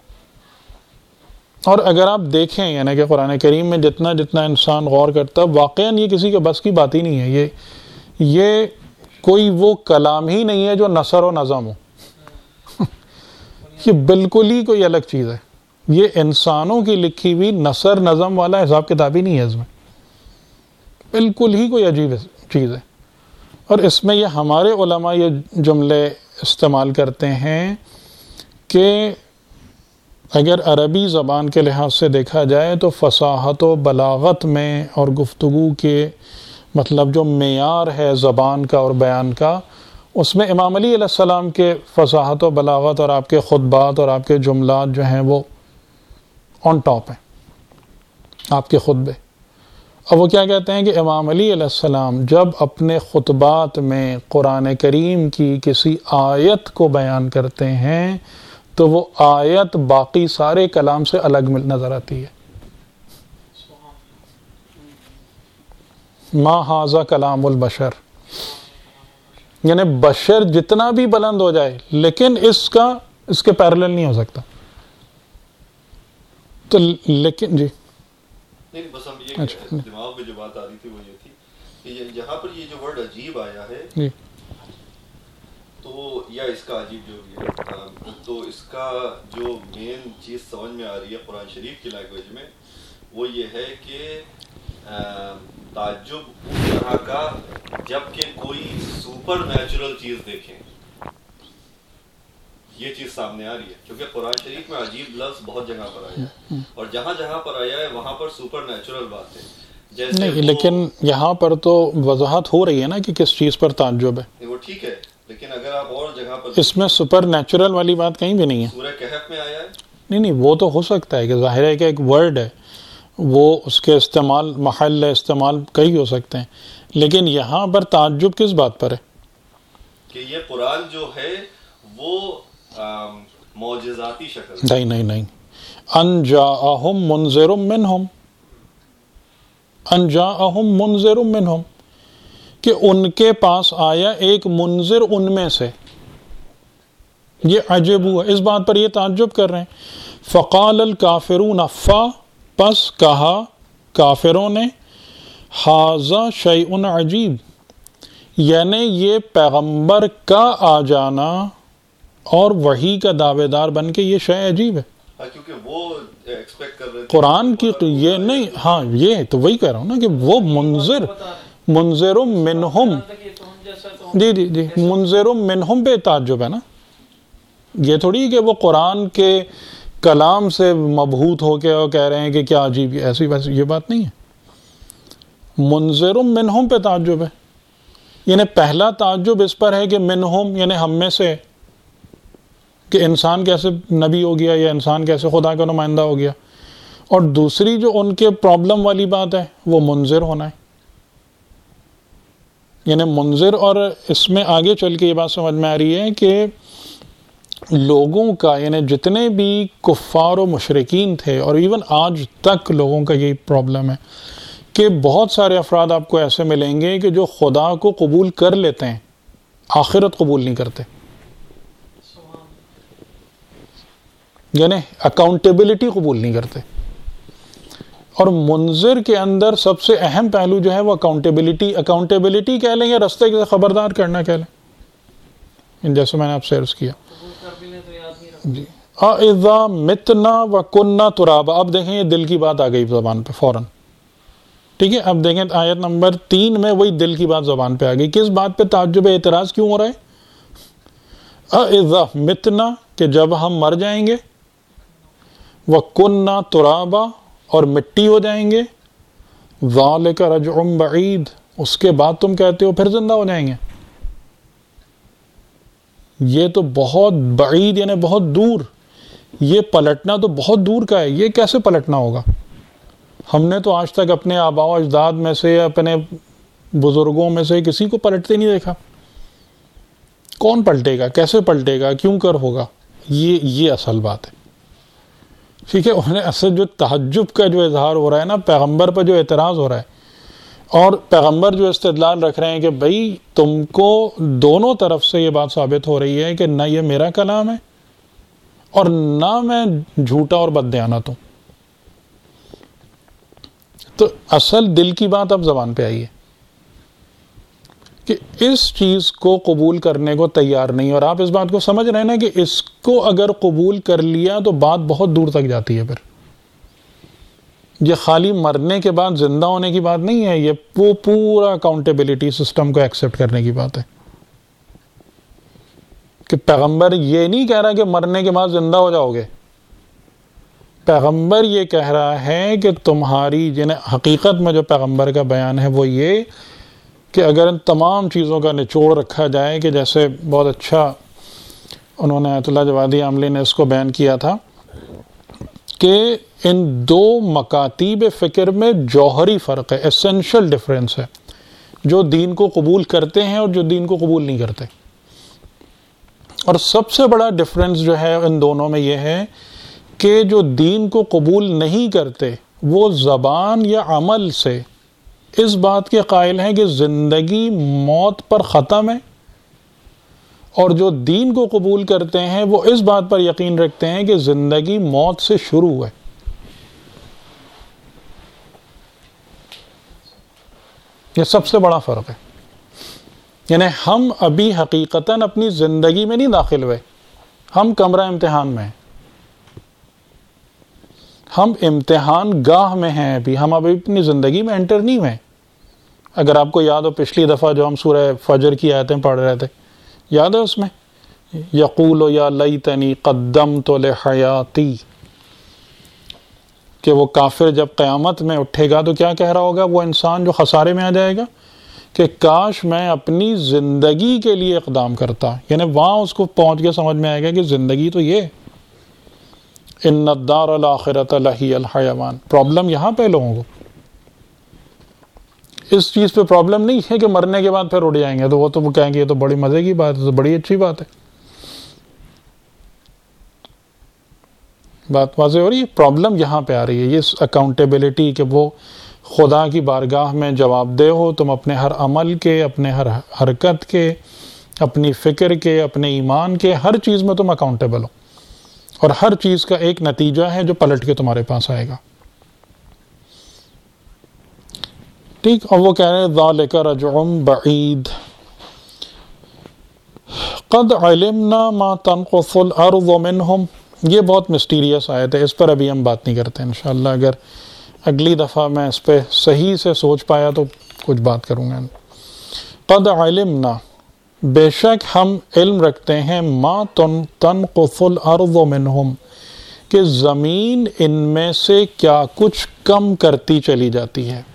[SPEAKER 1] اور اگر آپ دیکھیں یعنی کہ قرآن کریم میں جتنا جتنا انسان غور کرتا ہے، واقعاً یہ کسی کے بس کی بات ہی نہیں ہے. یہ یہ کوئی وہ کلام ہی نہیں ہے جو نثر و نظم ہو یہ بالکل ہی کوئی الگ چیز ہے. یہ انسانوں کی لکھی ہوئی نثر نظم والا حساب کتاب ہی نہیں ہے، اس میں بالکل ہی کوئی عجیب چیز ہے. اور اس میں یہ ہمارے علماء یہ جملے استعمال کرتے ہیں کہ اگر عربی زبان کے لحاظ سے دیکھا جائے تو فصاحت و بلاغت میں اور گفتگو کے مطلب جو معیار ہے زبان کا اور بیان کا، اس میں امام علی علیہ السلام کے فصاحت و بلاغت اور آپ کے خطبات اور آپ کے جملات جو ہیں وہ آن ٹاپ ہیں، آپ کے خطبے. اور وہ کیا کہتے ہیں کہ امام علی علیہ السلام جب اپنے خطبات میں قرآن کریم کی کسی آیت کو بیان کرتے ہیں تو وہ آیت باقی سارے کلام سے الگ نظر آتی ہے. ما ھذا کلام البشر، یعنی بشر جتنا بھی بلند ہو جائے لیکن اس کا اس کے پیرلل نہیں ہو سکتا. تو لیکن جی
[SPEAKER 4] نہیں بس ہم یہ دماغ میں جو بات آ رہی تھی وہ یہ تھی کہ یہاں پر یہ جو ورڈ عجیب آیا ہے
[SPEAKER 1] جی
[SPEAKER 4] تو یا اس کا عجیب جو بھی ہے تو اس کا جو مین چیز سمجھ میں آ رہی ہے قرآن شریف کی لینگویج میں وہ یہ ہے کہ تعجب اس طرح کا جب کہ کوئی سپر نیچرل چیز دیکھیں، یہ چیز سامنے آ رہی ہے کیونکہ قرآن شریف میں عجیب لفظ بہت جگہ پر آیا ہے اور جہاں جہاں پر آیا ہے وہاں پر سپر نیچرل بات ہے. جیسے
[SPEAKER 1] نہیں لیکن یہاں پر تو وضاحت ہو رہی ہے نا کہ کس چیز پر تعجب ہے.
[SPEAKER 4] وہ ٹھیک ہے لیکن اگر آپ اور جگہ پر
[SPEAKER 1] اس میں سپر نیچرل والی بات کہیں بھی نہیں ہے.
[SPEAKER 4] سورہ کہف میں آیا ہے
[SPEAKER 1] نہیں نہیں وہ تو ہو سکتا ہے کہ ظاہر ہے کہ ایک ورڈ ہے وہ اس کے استعمال محل استعمال کئی ہو سکتے ہیں، لیکن یہاں پر تعجب کس بات پر ہے
[SPEAKER 4] کہ یہ قرآن جو ہے وہ معجزاتی شکل
[SPEAKER 1] نہیں نہیں نہیں ان جاءہم منذر منہم ان جاءہم منذر منہم کہ ان کے پاس آیا ایک منذر ان میں سے. یہ عجب ہوا، اس بات پر یہ تعجب کر رہے ہیں. فقال الکافرون فا پس کہا کافروں نے ھذا شیء عجیب، یعنی یہ پیغمبر کا آ جانا اور وحی کا دعوے دار بن کے یہ شے عجیب ہے.
[SPEAKER 4] کیونکہ وہ ایکسپیکٹ کر رہے تھے
[SPEAKER 1] قرآن کی یہ نہیں، ہاں یہ تو وہی کہہ رہا ہوں نا کہ وہ منذر منذر منہم جی جی جی منذر منہم پہ تعجب ہے نا. یہ تھوڑی کہ وہ قرآن کے کلام سے مبہوت ہو کے اور کہہ رہے ہیں کہ کیا عجیب، ایسی ویسی یہ بات نہیں ہے. منذر منہم پہ تعجب ہے، یعنی پہلا تعجب اس پر ہے کہ منہم یعنی ہم میں سے، کہ انسان کیسے نبی ہو گیا یا انسان کیسے خدا کا نمائندہ ہو گیا، اور دوسری جو ان کے پرابلم والی بات ہے وہ منذر ہونا ہے. یعنی منذر، اور اس میں آگے چل کے یہ بات سمجھ میں آ رہی ہے کہ لوگوں کا یعنی جتنے بھی کفار و مشرکین تھے اور ایون آج تک لوگوں کا یہی پرابلم ہے کہ بہت سارے افراد آپ کو ایسے ملیں گے کہ جو خدا کو قبول کر لیتے ہیں، آخرت قبول نہیں کرتے. یعنی اکاؤنٹیبلٹی قبول نہیں کرتے. اور منذر کے اندر سب سے اہم پہلو جو ہے وہ اکاؤنٹیبلٹی اکاؤنٹیبلٹی کہہ لیں یا رستے سے خبردار کرنا کہہ لیں، جیسے میں نے آپ سے عرض کیا. جی اذا متنا وکنا ترابا، اب دیکھیں یہ دل کی بات آ گئی زبان پہ فوراً. ٹھیک ہے، اب دیکھیں آیت نمبر تین میں وہی دل کی بات زبان پہ آ گئی. کس بات پہ تعجب اعتراض کیوں ہو رہا ہے؟ اذا متنا کہ جب ہم مر جائیں گے، وَكُنَّا تُرَابًا اور مٹی ہو جائیں گے، ذَلِكَ رَجْعٌ بَعِيدٌ اس کے بعد تم کہتے ہو پھر زندہ ہو جائیں گے. یہ تو بہت بعید یعنی بہت دور، یہ پلٹنا تو بہت دور کا ہے. یہ کیسے پلٹنا ہوگا؟ ہم نے تو آج تک اپنے آباء و اجداد میں سے اپنے بزرگوں میں سے کسی کو پلٹتے نہیں دیکھا. کون پلٹے گا؟ کیسے پلٹے گا؟ کیوں کر ہوگا؟ یہ یہ اصل بات ہے. ٹھیک ہے، انہیں اصل جو تعجب کا جو اظہار ہو رہا ہے نا، پیغمبر پر جو اعتراض ہو رہا ہے، اور پیغمبر جو استدلال رکھ رہے ہیں کہ بھائی تم کو دونوں طرف سے یہ بات ثابت ہو رہی ہے کہ نہ یہ میرا کلام ہے اور نہ میں جھوٹا اور بددیانت ہوں. تو اصل دل کی بات اب زبان پہ آئی ہے کہ اس چیز کو قبول کرنے کو تیار نہیں، اور آپ اس بات کو سمجھ رہے ہیں نا کہ اس کو اگر قبول کر لیا تو بات بہت دور تک جاتی ہے. پھر یہ خالی مرنے کے بعد زندہ ہونے کی بات نہیں ہے، یہ وہ پورا اکاؤنٹیبلٹی سسٹم کو ایکسیپٹ کرنے کی بات ہے. کہ پیغمبر یہ نہیں کہہ رہا کہ مرنے کے بعد زندہ ہو جاؤ گے، پیغمبر یہ کہہ رہا ہے کہ تمہاری یعنی حقیقت میں جو پیغمبر کا بیان ہے وہ یہ کہ اگر ان تمام چیزوں کا نچوڑ رکھا جائے کہ جیسے بہت اچھا انہوں نے آیت اللہ جوادی عاملی نے اس کو بیان کیا تھا کہ ان دو مکاتیب فکر میں جوہری فرق ہے، ایسنشل ڈفرینس ہے، جو دین کو قبول کرتے ہیں اور جو دین کو قبول نہیں کرتے. اور سب سے بڑا ڈفرنس جو ہے ان دونوں میں یہ ہے کہ جو دین کو قبول نہیں کرتے وہ زبان یا عمل سے اس بات کے قائل ہیں کہ زندگی موت پر ختم ہے، اور جو دین کو قبول کرتے ہیں وہ اس بات پر یقین رکھتے ہیں کہ زندگی موت سے شروع ہے۔ یہ سب سے بڑا فرق ہے۔ یعنی ہم ابھی حقیقتاً اپنی زندگی میں نہیں داخل ہوئے، ہم کمرہ امتحان میں ہیں، ہم امتحان گاہ میں ہیں، ابھی ہم ابھی اپنی زندگی میں انٹر نہیں ہوئے۔ اگر آپ کو یاد ہو پچھلی دفعہ جو ہم سورہ فجر کی آیتیں پڑھ رہے تھے، یاد ہے اس میں یقول یا لیتنی قدمت لحیاتی، کہ وہ کافر جب قیامت میں اٹھے گا تو کیا کہہ رہا ہوگا وہ انسان جو خسارے میں آ جائے گا کہ کاش میں اپنی زندگی کے لیے اقدام کرتا۔ یعنی وہاں اس کو پہنچ کے سمجھ میں آئے گا کہ زندگی تو یہ ان الدار الاخرۃ لہی الحیوان۔ پرابلم یہاں پہ لوگوں کو اس چیز پہ پرابلم نہیں ہے کہ مرنے کے بعد پھر اڑ جائیں گے، تو وہ تو وہ کہیں گے یہ تو بڑی مزے کی بات ہے، تو بڑی اچھی بات ہے۔ بات واضح ہو رہی ہے؟ پرابلم یہاں پہ آ رہی ہے، یہ اکاؤنٹیبلٹی کہ وہ خدا کی بارگاہ میں جواب دہ ہو، تم اپنے ہر عمل کے، اپنے ہر حرکت کے، اپنی فکر کے، اپنے ایمان کے، ہر چیز میں تم اکاؤنٹیبل ہو، اور ہر چیز کا ایک نتیجہ ہے جو پلٹ کے تمہارے پاس آئے گا۔ ٹھیک، اور وہ کہہ رہے ہیں ذالک رجع بعید قد علمنا ما تنقص الارض منہم۔ یہ بہت مسٹیریس آیت ہے، اس پر ابھی ہم بات نہیں کرتے، انشاءاللہ اگر اگلی دفعہ میں اس پہ صحیح سے سوچ پایا تو کچھ بات کروں گا۔ قد علمنا، بے شک ہم علم رکھتے ہیں، ما تنقص الارض منہم، کہ زمین ان میں سے کیا کچھ کم کرتی چلی جاتی ہے۔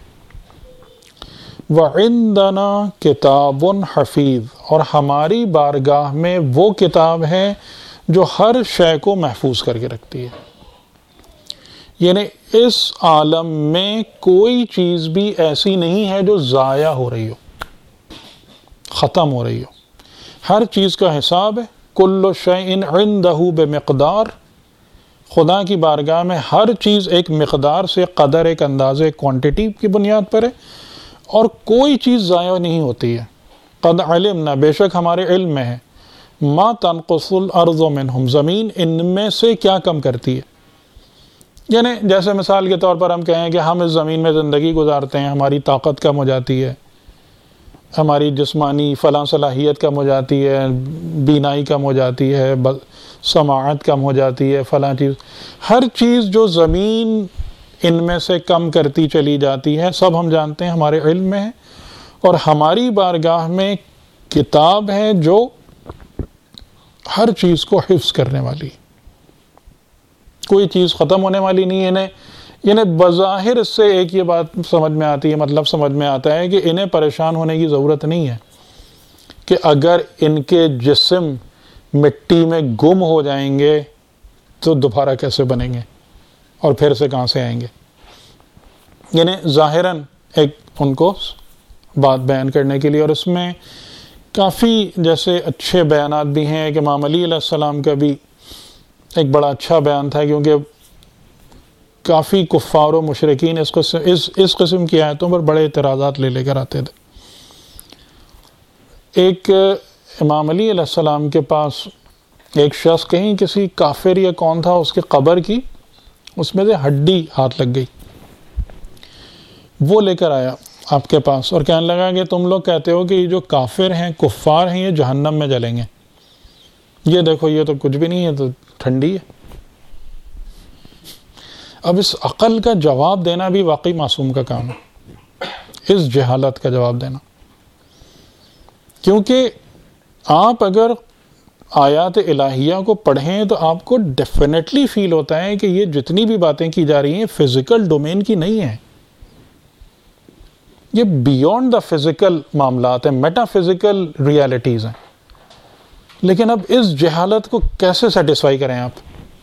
[SPEAKER 1] وعندنا کتاب حفیظ، اور ہماری بارگاہ میں وہ کتاب ہے جو ہر شے کو محفوظ کر کے رکھتی ہے۔ یعنی اس عالم میں کوئی چیز بھی ایسی نہیں ہے جو ضائع ہو رہی ہو، ختم ہو رہی ہو، ہر چیز کا حساب ہے۔ کل شیء عندہ بمقدار، خدا کی بارگاہ میں ہر چیز ایک مقدار سے، قدر، ایک اندازے، کوانٹٹی کی بنیاد پر ہے، اور کوئی چیز ضائع نہیں ہوتی ہے۔ قد علمنا، بے شک ہمارے علم میں ہے، ما تنقص الارض منہم، زمین ان میں سے کیا کم کرتی ہے۔ یعنی جیسے مثال کے طور پر ہم کہیں کہ ہم اس زمین میں زندگی گزارتے ہیں، ہماری طاقت کم ہو جاتی ہے، ہماری جسمانی فلاں صلاحیت کم ہو جاتی ہے، بینائی کم ہو جاتی ہے، سماعت کم ہو جاتی ہے، فلاں چیز، ہر چیز جو زمین ان میں سے کم کرتی چلی جاتی ہے، سب ہم جانتے ہیں، ہمارے علم میں ہے، اور ہماری بارگاہ میں کتاب ہے جو ہر چیز کو حفظ کرنے والی، کوئی چیز ختم ہونے والی نہیں ہے۔ یعنی بظاہر اس سے ایک یہ بات سمجھ میں آتی ہے، مطلب سمجھ میں آتا ہے کہ انہیں پریشان ہونے کی ضرورت نہیں ہے کہ اگر ان کے جسم مٹی میں گم ہو جائیں گے تو دوبارہ کیسے بنیں گے اور پھر سے کہاں سے آئیں گے۔ یعنی ظاہراً ایک ان کو بات بیان کرنے کے لیے، اور اس میں کافی جیسے اچھے بیانات بھی ہیں کہ امام علی علیہ السلام کا بھی ایک بڑا اچھا بیان تھا، کیونکہ کافی کفار و مشرکین اس کو اس اس قسم کی آیتوں پر بڑے اعتراضات لے لے کر آتے تھے۔ ایک امام علی علیہ السلام کے پاس ایک شخص کہیں کسی کافر یا کون تھا، اس کے قبر کی اس میں سے ہڈی ہاتھ لگ گئی، وہ لے کر آیا آپ کے پاس اور کہنے لگا کہ تم لوگ کہتے ہو کہ یہ جو کافر ہیں، کفار ہیں، یہ جہنم میں جلیں گے، یہ دیکھو یہ تو کچھ بھی نہیں ہے، تو ٹھنڈی ہے۔ اب اس عقل کا جواب دینا بھی واقعی معصوم کا کام ہے، اس جہالت کا جواب دینا، کیونکہ آپ اگر آیات الہیہ کو پڑھیں تو آپ کو ڈیفینیٹلی فیل ہوتا ہے کہ یہ جتنی بھی باتیں کی جا رہی ہیں فزیکل ڈومین کی نہیں ہیں، یہ بیونڈ دا فزیکل معاملات ہیں، میٹا فزیکل ریالٹیز ہیں۔ لیکن اب اس جہالت کو کیسے سیٹسفائی کریں آپ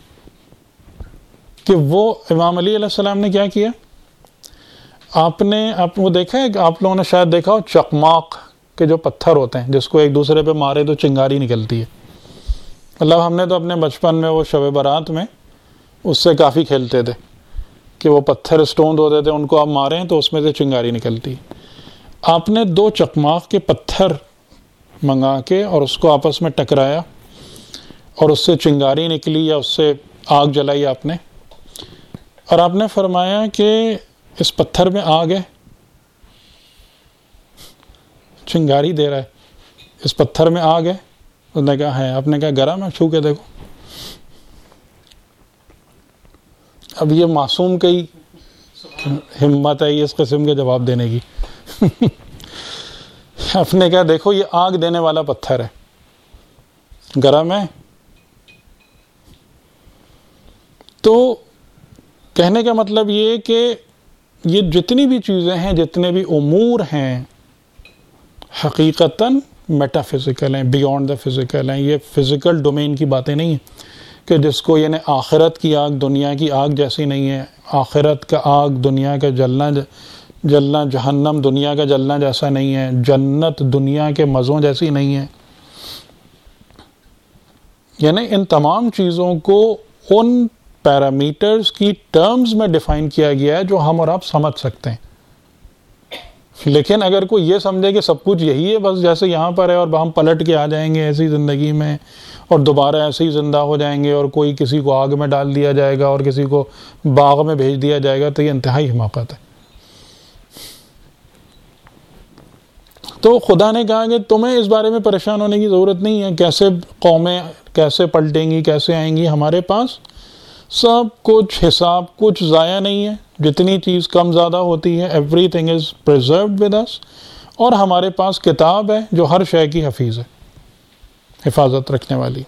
[SPEAKER 1] کہ وہ امام علی علیہ السلام نے کیا کیا؟ آپ نے آپ وہ دیکھا ہے کہ آپ لوگوں نے شاید دیکھا ہو چکماق کے جو پتھر ہوتے ہیں جس کو ایک دوسرے پہ مارے تو چنگاری نکلتی ہے، مطلب ہم نے تو اپنے بچپن میں وہ شب برات میں اس سے کافی کھیلتے تھے کہ وہ پتھر اسٹون ہوتے تھے، ان کو آپ ماریں تو اس میں سے چنگاری نکلتی. آپ نے دو چکماق کے پتھر منگا کے اور اس کو آپس میں ٹکرایا اور اس سے چنگاری نکلی یا اس سے آگ جلائی آپ نے، اور آپ نے فرمایا کہ اس پتھر میں آگ ہے، چنگاری دے رہا ہے، اس پتھر میں آگ ہے. اس نے کہا ہے. آپ نے کہا گرم ہے، چھو کے دیکھو. اب یہ معصوم کی ہمت ہے اس قسم کے جواب دینے کی. آپ نے کہا دیکھو یہ آگ دینے والا پتھر ہے، گرم ہے. تو کہنے کا مطلب یہ کہ یہ جتنی بھی چیزیں ہیں، جتنے بھی امور ہیں، حقیقتاً میٹا فزیکل ہیں، بیونڈ دا فزیکل ہیں. یہ فزیکل ڈومین کی باتیں نہیں ہیں کہ جس کو یعنی آخرت کی آگ دنیا کی آگ جیسی نہیں ہے، آخرت کا آگ دنیا کا جلنا جلنا جہنم دنیا کا جلنا جیسا نہیں ہے، جنت دنیا کے مزوں جیسی نہیں ہے. یعنی ان تمام چیزوں کو ان پیرامیٹرز کی ٹرمز میں ڈیفائن کیا گیا ہے جو ہم اور آپ سمجھ سکتے ہیں. لیکن اگر کوئی یہ سمجھے کہ سب کچھ یہی ہے بس جیسے یہاں پر ہے اور ہم پلٹ کے آ جائیں گے ایسی زندگی میں اور دوبارہ ایسے ہی زندہ ہو جائیں گے اور کوئی کسی کو آگ میں ڈال دیا جائے گا اور کسی کو باغ میں بھیج دیا جائے گا، تو یہ انتہائی حماقت ہے. تو خدا نے کہا کہ تمہیں اس بارے میں پریشان ہونے کی ضرورت نہیں ہے، کیسے قومیں کیسے پلٹیں گی، کیسے آئیں گی. ہمارے پاس سب کچھ حساب کچھ ضائع نہیں ہے، جتنی چیز کم زیادہ ہوتی ہے everything is preserved with us, اور ہمارے پاس کتاب ہے جو ہر شے کی حفیظ ہے، حفاظت رکھنے والی.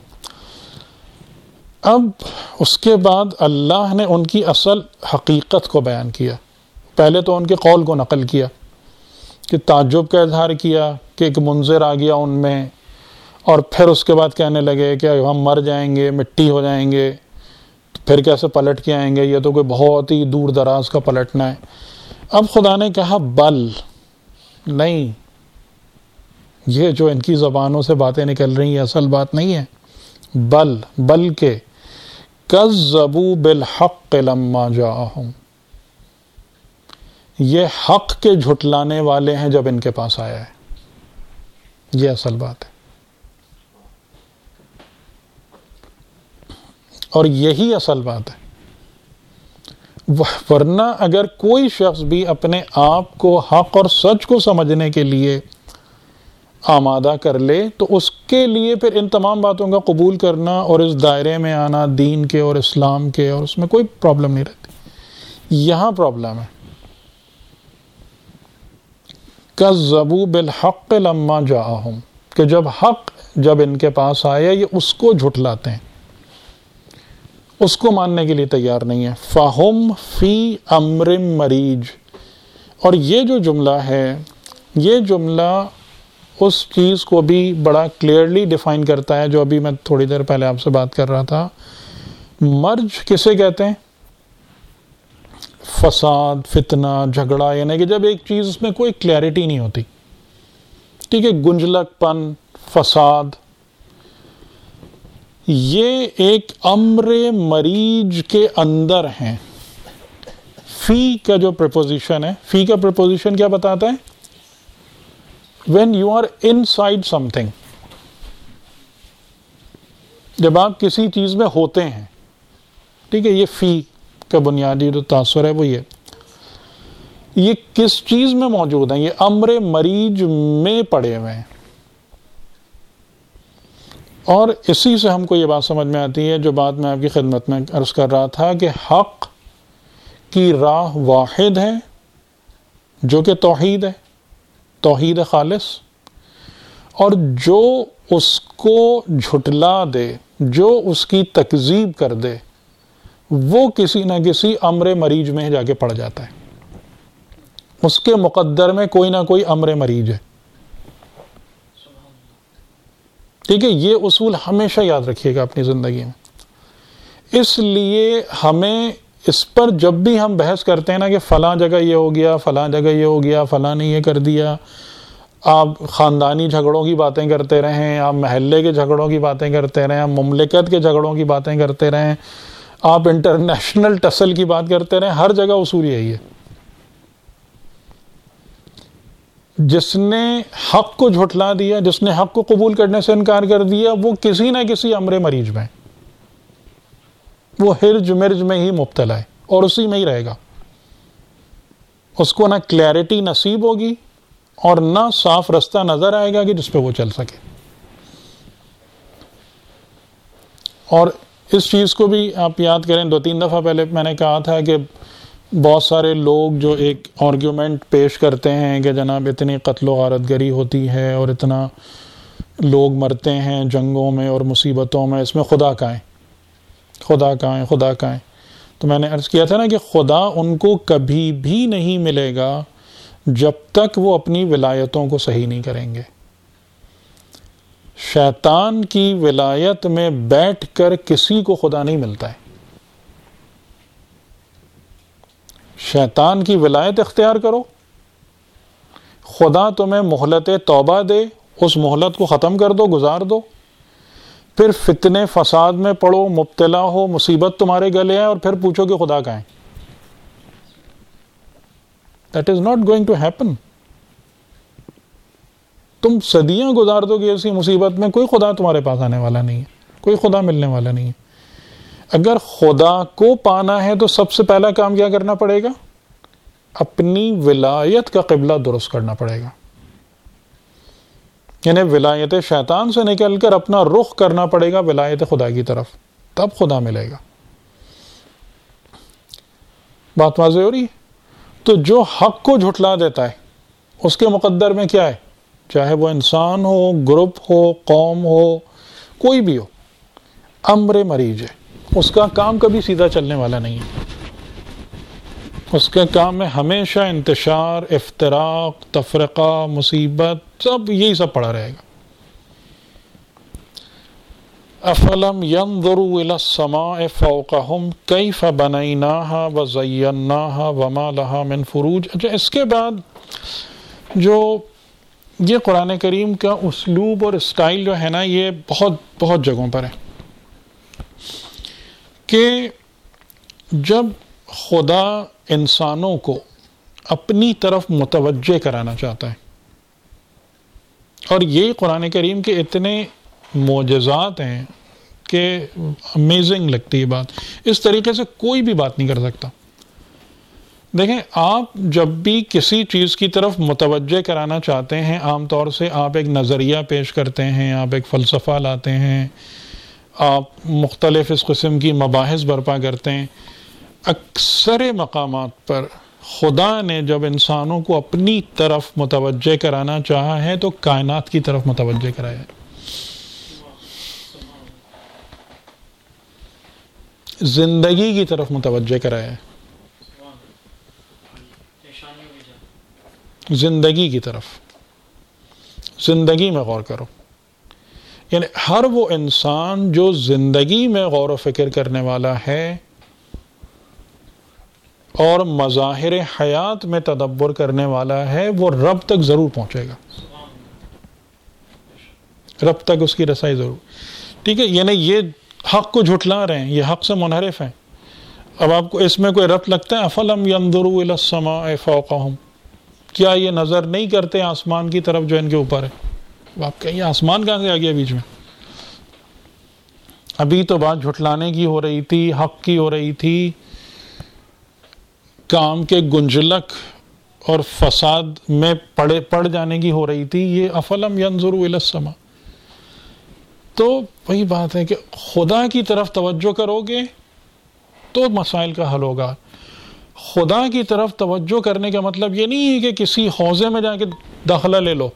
[SPEAKER 1] اب اس کے بعد اللہ نے ان کی اصل حقیقت کو بیان کیا. پہلے تو ان کے قول کو نقل کیا کہ تعجب کا اظہار کیا کہ ایک منذر آ گیا ان میں، اور پھر اس کے بعد کہنے لگے کہ ہم مر جائیں گے، مٹی ہو جائیں گے، پھر کیسے پلٹ کے آئیں گے، یہ تو کوئی بہت ہی دور دراز کا پلٹنا ہے. اب خدا نے کہا بل نہیں، یہ جو ان کی زبانوں سے باتیں نکل رہی ہیں اصل بات نہیں ہے. بل بلکہ کذبوا بالحق لما جاءہم، یہ حق کے جھٹلانے والے ہیں جب ان کے پاس آیا ہے. یہ اصل بات ہے، اور یہی اصل بات ہے. ورنہ اگر کوئی شخص بھی اپنے آپ کو حق اور سچ کو سمجھنے کے لیے آمادہ کر لے تو اس کے لیے پھر ان تمام باتوں کا قبول کرنا اور اس دائرے میں آنا دین کے اور اسلام کے، اور اس میں کوئی پرابلم نہیں رہتی. یہاں پرابلم ہے کذبوا بالحق لما جاءہم، کہ جب حق جب ان کے پاس آیا یہ اس کو جھٹلاتے ہیں، اس کو ماننے کے لیے تیار نہیں ہے. فَهُمْ فِي أَمْرٍ مَرِيجٍ، اور یہ جو جملہ ہے یہ جملہ اس چیز کو بھی بڑا کلیئرلی ڈیفائن کرتا ہے جو ابھی میں تھوڑی دیر پہلے آپ سے بات کر رہا تھا. مرج کسے کہتے ہیں؟ فساد، فتنہ، جھگڑا، یعنی کہ جب ایک چیز اس میں کوئی کلیئرٹی نہیں ہوتی، ٹھیک ہے، گنجلک پن، فساد. یہ ایک امر مریج کے اندر ہیں. فی کا جو پریپوزیشن ہے، فی کا پریپوزیشن کیا بتاتا ہے؟ when you are inside something، جب آپ کسی چیز میں ہوتے ہیں، ٹھیک ہے. یہ فی کا بنیادی جو تاثر ہے وہ یہ یہ کس چیز میں موجود ہیں؟ یہ امر مریج میں پڑے ہوئے ہیں. اور اسی سے ہم کو یہ بات سمجھ میں آتی ہے جو بات میں آپ کی خدمت میں عرض کر رہا تھا کہ حق کی راہ واحد ہے جو کہ توحید ہے، توحید خالص، اور جو اس کو جھٹلا دے، جو اس کی تکذیب کر دے، وہ کسی نہ کسی امر مریج میں جا کے پڑ جاتا ہے. اس کے مقدر میں کوئی نہ کوئی امر مریج ہے. ٹھیک ہے، یہ اصول ہمیشہ یاد رکھیے گا اپنی زندگی میں. اس لیے ہمیں اس پر جب بھی ہم بحث کرتے ہیں نا کہ فلاں جگہ یہ ہو گیا، فلاں جگہ یہ ہو گیا، فلاں نے یہ کر دیا، آپ خاندانی جھگڑوں کی باتیں کرتے رہیں، آپ محلے کے جھگڑوں کی باتیں کرتے رہیں، آپ مملکت کے جھگڑوں کی باتیں کرتے رہیں، آپ انٹرنیشنل ٹسل کی بات کرتے رہیں، ہر جگہ اصول یہی ہے، جس نے حق کو جھٹلا دیا، جس نے حق کو قبول کرنے سے انکار کر دیا، وہ کسی نہ کسی امر مریج میں، وہ ہرج مرج میں ہی مبتلا ہے اور اسی میں ہی رہے گا. اس کو نہ کلیئرٹی نصیب ہوگی اور نہ صاف رستہ نظر آئے گا کہ جس پہ وہ چل سکے. اور اس چیز کو بھی آپ یاد کریں، دو تین دفعہ پہلے میں نے کہا تھا کہ بہت سارے لوگ جو ایک آرگیومنٹ پیش کرتے ہیں کہ جناب اتنی قتل و غارت گری ہوتی ہے اور اتنا لوگ مرتے ہیں جنگوں میں اور مصیبتوں میں، اس میں خدا کہاں ہے، خدا کہاں ہے، خدا کہاں ہے. تو میں نے عرض کیا تھا نا کہ خدا ان کو کبھی بھی نہیں ملے گا جب تک وہ اپنی ولایتوں کو صحیح نہیں کریں گے. شیطان کی ولایت میں بیٹھ کر کسی کو خدا نہیں ملتا ہے. شیطان کی ولایت اختیار کرو، خدا تمہیں مہلت توبہ دے، اس مہلت کو ختم کر دو، گزار دو، پھر فتنے فساد میں پڑو، مبتلا ہو، مصیبت تمہارے گلے ہے، اور پھر پوچھو کہ خدا کہاں ہے. That is not going to happen. تم صدیاں گزار دو گے ایسی مصیبت میں، کوئی خدا تمہارے پاس آنے والا نہیں ہے، کوئی خدا ملنے والا نہیں ہے. اگر خدا کو پانا ہے تو سب سے پہلا کام کیا کرنا پڑے گا؟ اپنی ولایت کا قبلہ درست کرنا پڑے گا. یعنی ولایت شیطان سے نکل کر اپنا رخ کرنا پڑے گا ولایت خدا کی طرف، تب خدا ملے گا. بات واضح ہو رہی ہے؟ تو جو حق کو جھٹلا دیتا ہے اس کے مقدر میں کیا ہے، چاہے وہ انسان ہو، گروپ ہو، قوم ہو، کوئی بھی ہو، امر مریج ہے. اس کا کام کبھی سیدھا چلنے والا نہیں ہے. اس کے کام میں ہمیشہ انتشار، افتراق، تفرقہ، مصیبت، سب یہی سب پڑا رہے گا. افلم ينظروا الى السماء فوقهم كيف بنيناها وزيناها وما لها من فروج. اچھا، اس کے بعد جو یہ قرآن کریم کا اسلوب اور اسٹائل جو ہے نا، یہ بہت بہت جگہوں پر ہے کہ جب خدا انسانوں کو اپنی طرف متوجہ کرانا چاہتا ہے، اور یہ قرآن کریم کے اتنے معجزات ہیں کہ امیزنگ لگتی ہے بات. اس طریقے سے کوئی بھی بات نہیں کر سکتا. دیکھیں، آپ جب بھی کسی چیز کی طرف متوجہ کرانا چاہتے ہیں، عام طور سے آپ ایک نظریہ پیش کرتے ہیں، آپ ایک فلسفہ لاتے ہیں، آپ مختلف اس قسم کی مباحث برپا کرتے ہیں. اکثر مقامات پر خدا نے جب انسانوں کو اپنی طرف متوجہ کرانا چاہا ہے تو کائنات کی طرف متوجہ کرایا ہے، زندگی کی طرف متوجہ کرایا ہے، زندگی کی طرف. زندگی میں غور کرو. یعنی ہر وہ انسان جو زندگی میں غور و فکر کرنے والا ہے اور مظاہر حیات میں تدبر کرنے والا ہے، وہ رب تک ضرور پہنچے گا، رب تک اس کی رسائی ضرور. ٹھیک ہے، یعنی یہ حق کو جھٹلا رہے ہیں، یہ حق سے منحرف ہیں. اب آپ کو اس میں کوئی ربط لگتا ہے؟ افلم ينظروا الى السماء فوقهم، کیا یہ نظر نہیں کرتے آسمان کی طرف جو ان کے اوپر ہے؟ آپ کہیں یہ آسمان کہاں سے آ گیا بیچ میں؟ ابھی تو بات جھٹلانے کی ہو رہی تھی، حق کی ہو رہی تھی، کام کے گنجلک اور فساد میں پڑے پڑ جانے کی ہو رہی تھی. یہ افلم ينظروا الى السماء. تو وہی بات ہے کہ خدا کی طرف توجہ کرو گے تو مسائل کا حل ہوگا. خدا کی طرف توجہ کرنے کا مطلب یہ نہیں ہے کہ کسی حوضے میں جا کے داخلہ لے لو،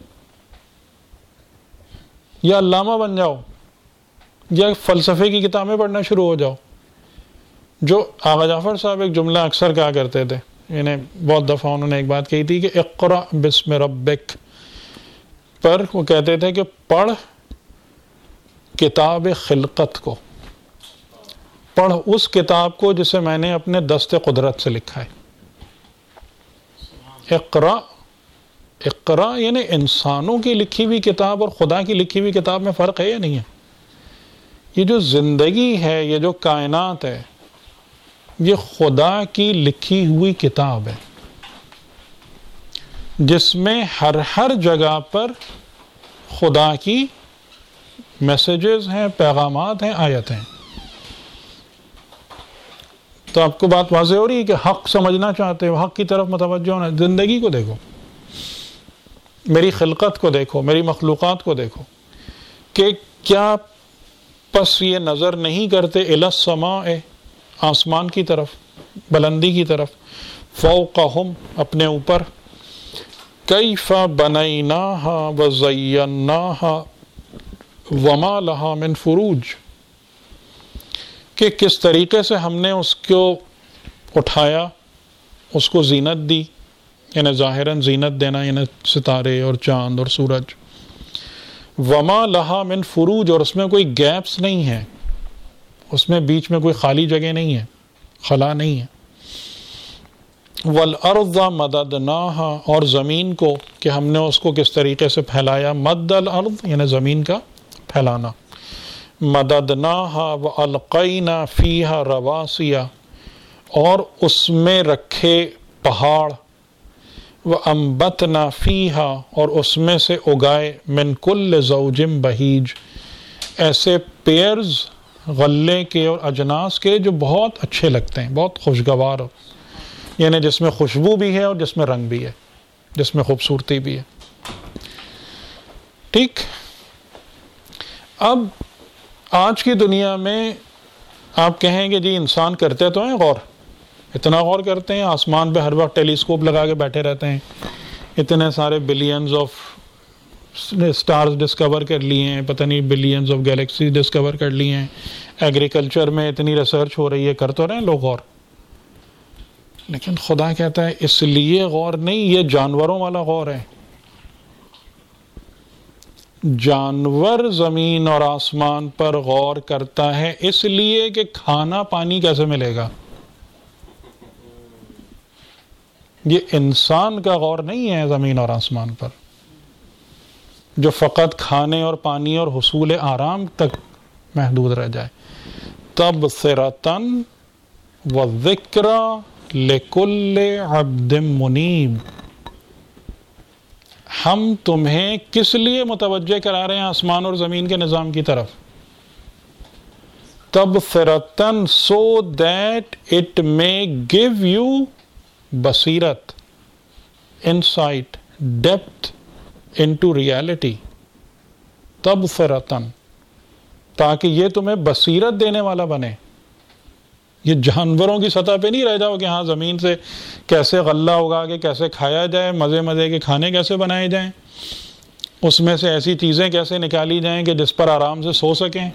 [SPEAKER 1] یا علامہ بن جاؤ، یا فلسفے کی کتابیں پڑھنا شروع ہو جاؤ. جو آغا جعفر صاحب ایک جملہ اکثر کہا کرتے تھے، یعنی بہت دفعہ انہوں نے ایک بات کہی تھی کہ اقرأ بسم ربک، پر وہ کہتے تھے کہ پڑھ کتاب خلقت کو، پڑھ اس کتاب کو جسے میں نے اپنے دست قدرت سے لکھا ہے. اقرأ اقرا یعنی انسانوں کی لکھی ہوئی کتاب اور خدا کی لکھی ہوئی کتاب میں فرق ہے یا نہیں ہے؟ یہ جو زندگی ہے، یہ جو کائنات ہے، یہ خدا کی لکھی ہوئی کتاب ہے جس میں ہر ہر جگہ پر خدا کی میسیجز ہیں، پیغامات ہیں، آیتیں ہیں۔ تو آپ کو بات واضح ہو رہی ہے کہ حق سمجھنا چاہتے ہو، حق کی طرف متوجہ ہونا، زندگی کو دیکھو، میری خلقت کو دیکھو، میری مخلوقات کو دیکھو کہ کیا پس یہ نظر نہیں کرتے الی السماء، آسمان کی طرف، بلندی کی طرف، فوقہم، اپنے اوپر، کیف بنیناہا وزیناہا وما لہا من فروج، کہ کس طریقے سے ہم نے اس کو اٹھایا، اس کو زینت دی، یعنی ظاہراً زینت دینا یعنی ستارے اور چاند اور سورج، وما لہا من فروج، اور اس میں کوئی گیپس نہیں ہے، اس میں بیچ میں کوئی خالی جگہ نہیں ہے، خلا نہیں ہے، والارض مددناہا، اور زمین کو کہ ہم نے اس کو کس طریقے سے پھیلایا، مد الارض یعنی زمین کا پھیلانا، مددناہا والقینا فیہا رواسیا، اور اس میں رکھے پہاڑ، وانبتنا فیہا، اور اس میں سے اگائے، من کل زوج بہیج، ایسے پیئرز غلے کے اور اجناس کے جو بہت اچھے لگتے ہیں، بہت خوشگوار ہو، یعنی جس میں خوشبو بھی ہے اور جس میں رنگ بھی ہے، جس میں خوبصورتی بھی ہے۔ ٹھیک، اب آج کی دنیا میں آپ کہیں گے جی انسان کرتے تو ہیں غور، اتنا غور کرتے ہیں، آسمان پہ ہر وقت ٹیلیسکوپ لگا کے بیٹھے رہتے ہیں، اتنے سارے بلینز آف سٹارز ڈسکور کر لیے ہیں، پتہ نہیں بلینز آف گیلیکسیز ڈسکور کر لیے ہیں، ایگریکلچر میں اتنی ریسرچ ہو رہی ہے، کر تو رہے ہیں لوگ غور، لیکن خدا کہتا ہے اس لیے غور نہیں، یہ جانوروں والا غور ہے۔ جانور زمین اور آسمان پر غور کرتا ہے اس لیے کہ کھانا پانی کیسے ملے گا، یہ انسان کا غور نہیں ہے زمین اور آسمان پر، جو فقط کھانے اور پانی اور حصول آرام تک محدود رہ جائے۔ تبصرۃً وذکریٰ لکل عبد منیب، ہم تمہیں کس لیے متوجہ کرا رہے ہیں آسمان اور زمین کے نظام کی طرف؟ تبصرۃً so that it may give you بصیرت، انسائٹ، ڈیپتھ انٹو ریالٹی، تبصرۃً، تاکہ یہ تمہیں بصیرت دینے والا بنے۔ یہ جانوروں کی سطح پہ نہیں رہ جاؤ کہ ہاں زمین سے کیسے غلہ اگا کے کیسے کھایا جائے، مزے مزے کے کھانے کیسے بنائے جائیں، اس میں سے ایسی چیزیں کیسے نکالی جائیں کہ جس پر آرام سے سو سکیں،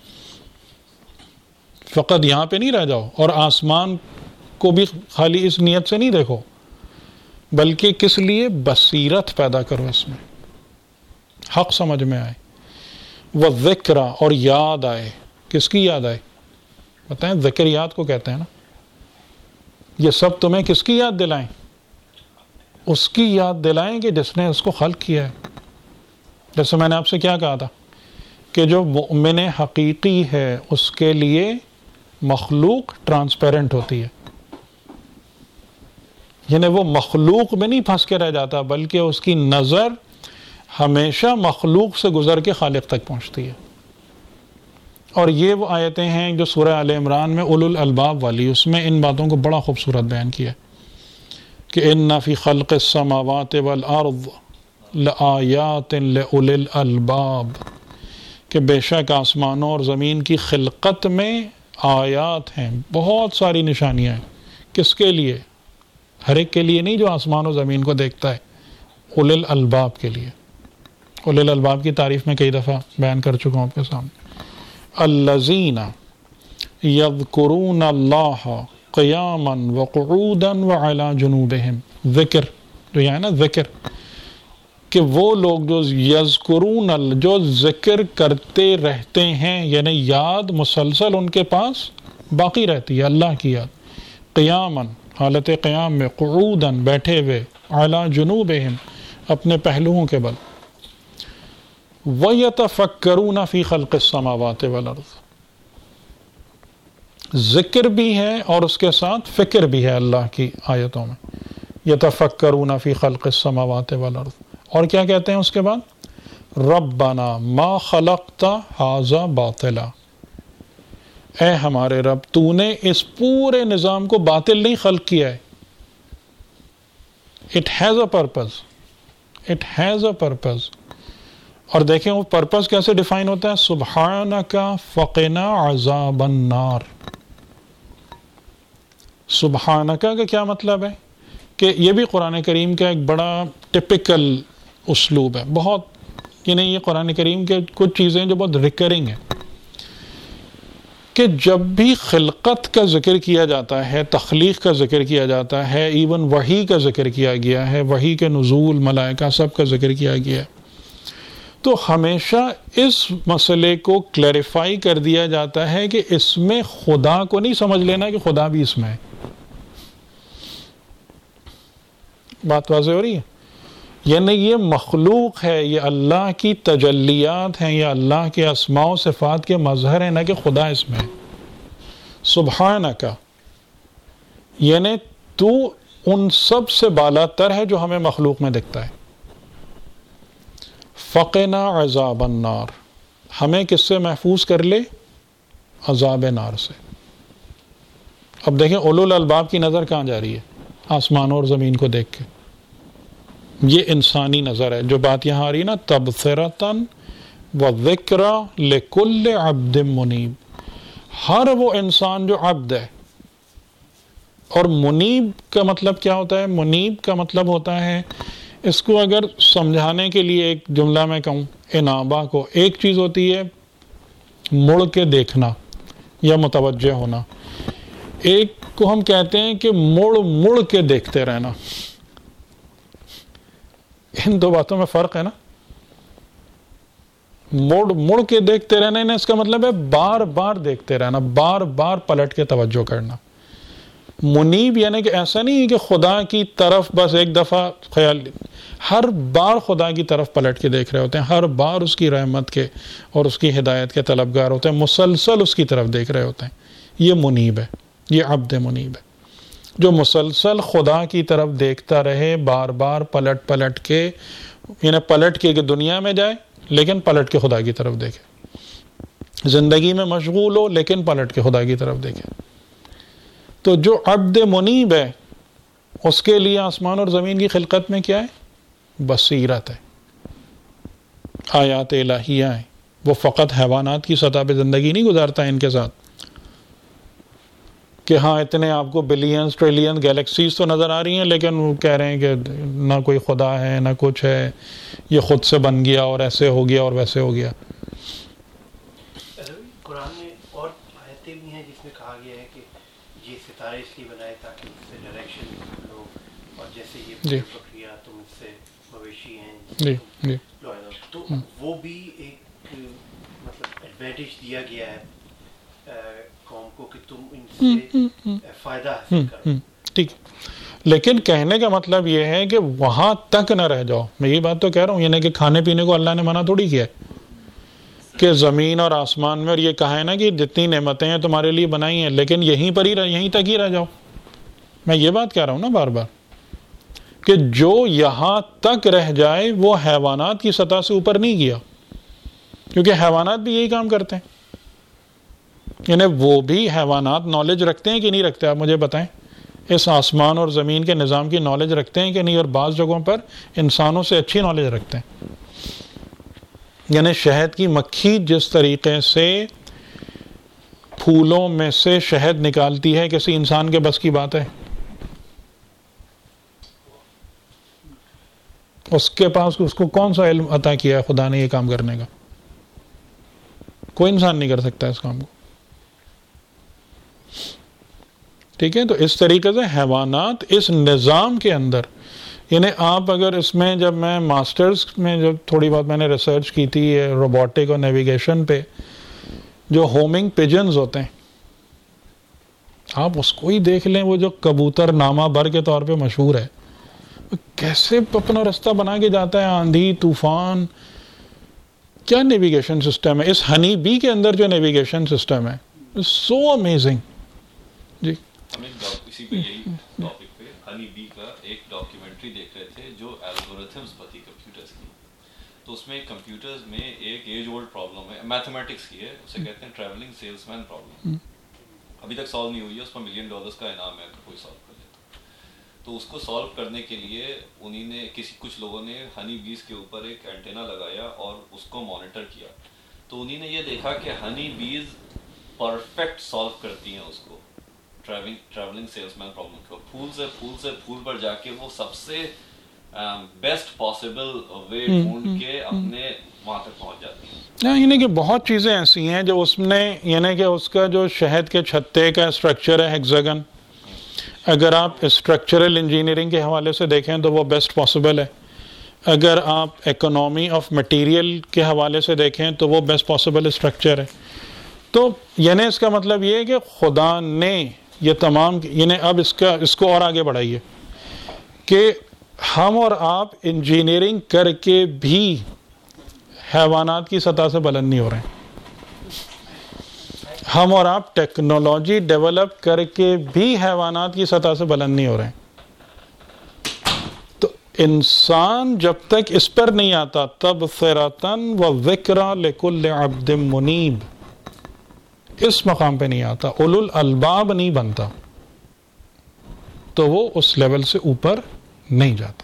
[SPEAKER 1] فقط یہاں پہ نہیں رہ جاؤ، اور آسمان کو بھی خالی اس نیت سے نہیں دیکھو، بلکہ کس لیے؟ بصیرت پیدا کرو، اس میں حق سمجھ میں آئے، وہ ذکر، اور یاد آئے۔ کس کی یاد آئے بتائیں؟ ذکر یاد کو کہتے ہیں نا۔ یہ سب تمہیں کس کی یاد دلائیں؟ اس کی یاد دلائیں کہ جس نے اس کو خلق کیا ہے۔ جیسے میں نے آپ سے کیا کہا تھا کہ جو مؤمن حقیقی ہے اس کے لیے مخلوق ٹرانسپیرنٹ ہوتی ہے، یعنی وہ مخلوق میں نہیں پھنس کے رہ جاتا، بلکہ اس کی نظر ہمیشہ مخلوق سے گزر کے خالق تک پہنچتی ہے۔ اور یہ وہ آیتیں ہیں جو سورہ آل عمران میں اولو الالباب والی، اس میں ان باتوں کو بڑا خوبصورت بیان کیا کہ ان فی خلق السماوات والارض لآیات لأولی الالباب، کہ بے شک آسمانوں اور زمین کی خلقت میں آیات ہیں، بہت ساری نشانیاں ہیں۔ کس کے لیے؟ ہر ایک کے لیے نہیں جو آسمان و زمین کو دیکھتا ہے، اولی الالباب کے لیے۔ اولی الالباب کی تعریف میں کئی دفعہ بیان کر چکا ہوں آپ کے سامنے۔ الذین یذکرون اللہ قیاما وقعودا وعلی جنوبہم، ذکر جو یہ ہے نا ذکر، کہ وہ لوگ جو یذکرون، جو ذکر کرتے رہتے ہیں، یعنی یاد مسلسل ان کے پاس باقی رہتی ہے، اللہ کی یاد، قیاما حالت قیام میں، قعودا بیٹھے ہوئے، علی جنوبہم اپنے پہلوؤں کے بل. وَيَتَفَكَّرُونَ فِي خَلْقِ السَّمَاوَاتِ وَالْأَرْضِ. ذکر بھی ہے اور اس کے ساتھ فکر بھی ہے اللہ کی آیتوں میں. یتفکرون فی خلق السماوات والارض. اور کیا کہتے ہیں اس کے بعد؟ ربنا ما خلقت ھذا باطلا. اے ہمارے رب تو نے اس پورے نظام کو باطل نہیں خلق کیا ہے. It has a purpose. It has a purpose. اور دیکھیں وہ پرپز کیسے ڈیفائن ہوتا ہے؟ سبحانک فقنا عذاب النار. سبحانکا کا کیا مطلب ہے؟ کہ یہ بھی قرآن کریم کا ایک بڑا ٹپیکل اسلوب ہے. بہت یعنی یہ قرآن کریم کے کچھ چیزیں جو بہت ریکرنگ ہیں کہ جب بھی خلقت کا ذکر کیا جاتا ہے، تخلیق کا ذکر کیا جاتا ہے، ایون وحی کا ذکر کیا گیا ہے، وحی کے نزول، ملائکہ سب کا ذکر کیا گیا ہے، تو ہمیشہ اس مسئلے کو کلیریفائی کر دیا جاتا ہے کہ اس میں خدا کو نہیں سمجھ لینا کہ خدا بھی اس میں ہے. بات واضح ہو رہی ہے؟ یعنی یہ مخلوق ہے، یہ اللہ کی تجلیات ہیں، یہ اللہ کے اسماء و صفات کے مظہر ہیں، نہ کہ خدا اس میں ہے. سبحانک یعنی تو ان سب سے بالا تر ہے جو ہمیں مخلوق میں دکھتا ہے. فقنا عذاب النار، ہمیں کس سے محفوظ کر لے؟ عذاب نار سے. اب دیکھیں اولو الالباب کی نظر کہاں جا رہی ہے؟ آسمانوں اور زمین کو دیکھ کے. یہ انسانی نظر ہے. جو بات یہاں آ رہی ہے نا، تبصرۃً وذکریٰ لکل عبد منیب. ہر وہ انسان جو عبد ہے. اور منیب کا مطلب کیا ہوتا ہے؟ منیب کا مطلب ہوتا ہے، اس کو اگر سمجھانے کے لیے ایک جملہ میں کہوں، انابہ کو، ایک چیز ہوتی ہے مڑ کے دیکھنا یا متوجہ ہونا، ایک کو ہم کہتے ہیں کہ مڑ مڑ کے دیکھتے رہنا. ان دو باتوں میں فرق ہے نا. مڑ مڑ کے دیکھتے رہنا، اس کا مطلب ہے بار بار دیکھتے رہنا، بار بار پلٹ کے توجہ کرنا. منیب یعنی کہ ایسا نہیں ہے کہ خدا کی طرف بس ایک دفعہ خیال، ہر بار خدا کی طرف پلٹ کے دیکھ رہے ہوتے ہیں، ہر بار اس کی رحمت کے اور اس کی ہدایت کے طلبگار ہوتے ہیں، مسلسل اس کی طرف دیکھ رہے ہوتے ہیں. یہ منیب ہے، یہ عبد منیب ہے جو مسلسل خدا کی طرف دیکھتا رہے، بار بار پلٹ پلٹ کے، یعنی پلٹ کے کہ دنیا میں جائے لیکن پلٹ کے خدا کی طرف دیکھے، زندگی میں مشغول ہو لیکن پلٹ کے خدا کی طرف دیکھے. تو جو عبد منیب ہے اس کے لیے آسمان اور زمین کی خلقت میں کیا ہے؟ بصیرت ہے، آیات الہیہ ہیں. وہ فقط حیوانات کی سطح پہ زندگی نہیں گزارتا ہے ان کے ساتھ کہ ہاں اتنے آپ کو بلینز ٹریلین گیلیکسیز تو نظر آ رہی ہیں لیکن وہ کہہ رہے ہیں کہ نہ کوئی خدا ہے نہ کچھ ہے، یہ خود سے بن گیا اور ایسے ہو گیا اور ویسے ہو گیا.
[SPEAKER 5] قرآن میں اور آیتیں بھی ہیں جس میں کہا گیا ہے کہ یہ ستارے اس لیے بنائے تاکہ اس سے ڈائریکشن لو، اور جیسے یہ
[SPEAKER 1] جی
[SPEAKER 5] بکریاں تم اس سے مویشی ہیں
[SPEAKER 1] جی جی
[SPEAKER 5] تو وہ بھی ایک مطلب ایڈوانٹیج دیا گیا ہے قوم کو کہ تم ان سے فائدہ حاصل کرو.
[SPEAKER 1] ٹھیک، لیکن کہنے کا مطلب یہ ہے کہ وہاں تک نہ رہ جاؤ. میں یہ بات تو کہہ رہا ہوں، یعنی کہ کھانے پینے کو اللہ نے منع تھوڑی کیا ہے کہ زمین اور آسمان میں، اور یہ کہا ہے نا کہ جتنی نعمتیں ہیں تمہارے لیے بنائی ہیں لیکن یہیں پر ہی رہ یہیں تک ہی رہ جاؤ. میں یہ بات کہہ رہا ہوں نا بار بار کہ جو یہاں تک رہ جائے وہ حیوانات کی سطح سے اوپر نہیں گیا، کیونکہ حیوانات بھی یہی کام کرتے ہیں. یعنی وہ بھی حیوانات نالج رکھتے ہیں کہ نہیں رکھتے؟ آپ مجھے بتائیں. اس آسمان اور زمین کے نظام کی نالج رکھتے ہیں کہ نہیں؟ اور بعض جگہوں پر انسانوں سے اچھی نالج رکھتے ہیں. یعنی شہد کی مکھی جس طریقے سے پھولوں میں سے شہد نکالتی ہے کسی انسان کے بس کی بات ہے؟ اس کے پاس اس کو کون سا علم عطا کیا ہے خدا نے یہ کام کرنے کا؟ کوئی انسان نہیں کر سکتا اس کام کو. ٹھیک ہے، تو اس طریقے سے حیوانات اس نظام کے اندر، یعنی آپ اگر اس میں، جب میں ماسٹرز میں جب تھوڑی بہت میں نے ریسرچ کی تھی روبوٹک اور نیویگیشن پہ، جو ہومنگ پیجنز ہوتے ہیں آپ اس کو ہی دیکھ لیں، وہ جو کبوتر نامہ بر کے طور پہ مشہور ہے، کیسے اپنا رستہ بنا کے جاتا ہے، آندھی طوفان، کیا نیویگیشن سسٹم ہے اس ہنی بی کے اندر، جو نیویگیشن سسٹم ہے سو امیزنگ. جی
[SPEAKER 4] ہم ایک اسی پہ یہی ٹاپک پہ ہنی بی کا ایک ڈاکیومنٹری دیکھ رہے تھے جو الگورتھمز پتی کمپیوٹرز کی. تو اس میں کمپیوٹرز میں ایک ایج اولڈ پرابلم ہے، میتھمیٹکس کی ہے، اسے کہتے ہیں ٹریولنگ سیلس مین پرابلم. ابھی تک سالو نہیں ہوئی ہے، اس پر ملین ڈالرز کا انعام ہے اگر کوئی سالو کر لے تو. تو اس کو سالو کرنے کے لیے انہیں نے کسی کچھ لوگوں نے ہنی بیز کے اوپر ایک اینٹینا لگایا اور اس کو مانیٹر کیا. تو انہیں نے یہ دیکھا کہ ہنی بیز پرفیکٹ سالو کرتی ہیں اس کو، travelling travelling salesman problem کو. پھول سے پھول سے پھول پر جا کے وہ سب سے بیسٹ پاسبل وے ڈھونڈ کے اپنے وہاں تک پہنچ جاتی ہیں.
[SPEAKER 1] یعنی کہ بہت چیزیں ایسی ہیں جو اس نے، یعنی کہ اس کا جو شہد کے چھتے کا اسٹرکچر ہے ہیگزاگن، اگر آپ اسٹرکچرل انجینئرنگ کے حوالے سے دیکھیں تو وہ بیسٹ پاسبل ہے. اگر آپ اکنامی آف مٹیریل کے حوالے سے دیکھیں تو وہ بیسٹ پاسبل اسٹرکچر ہے. تو یعنی اس کا مطلب یہ ہے کہ خدا نے یہ تمام، یعنی اب اس کا اس کو اور آگے بڑھائیے کہ ہم اور آپ انجینئرنگ کر کے بھی حیوانات کی سطح سے بلند نہیں ہو رہے ہیں. ہم اور آپ ٹیکنالوجی ڈیولپ کر کے بھی حیوانات کی سطح سے بلند نہیں ہو رہے ہیں. تو انسان جب تک اس پر نہیں آتا تبصرۃ و ذکریٰ لکل عبد منیب، اس مقام پہ نہیں آتا، اولو الالباب نہیں بنتا، تو وہ اس لیول سے اوپر نہیں جاتا.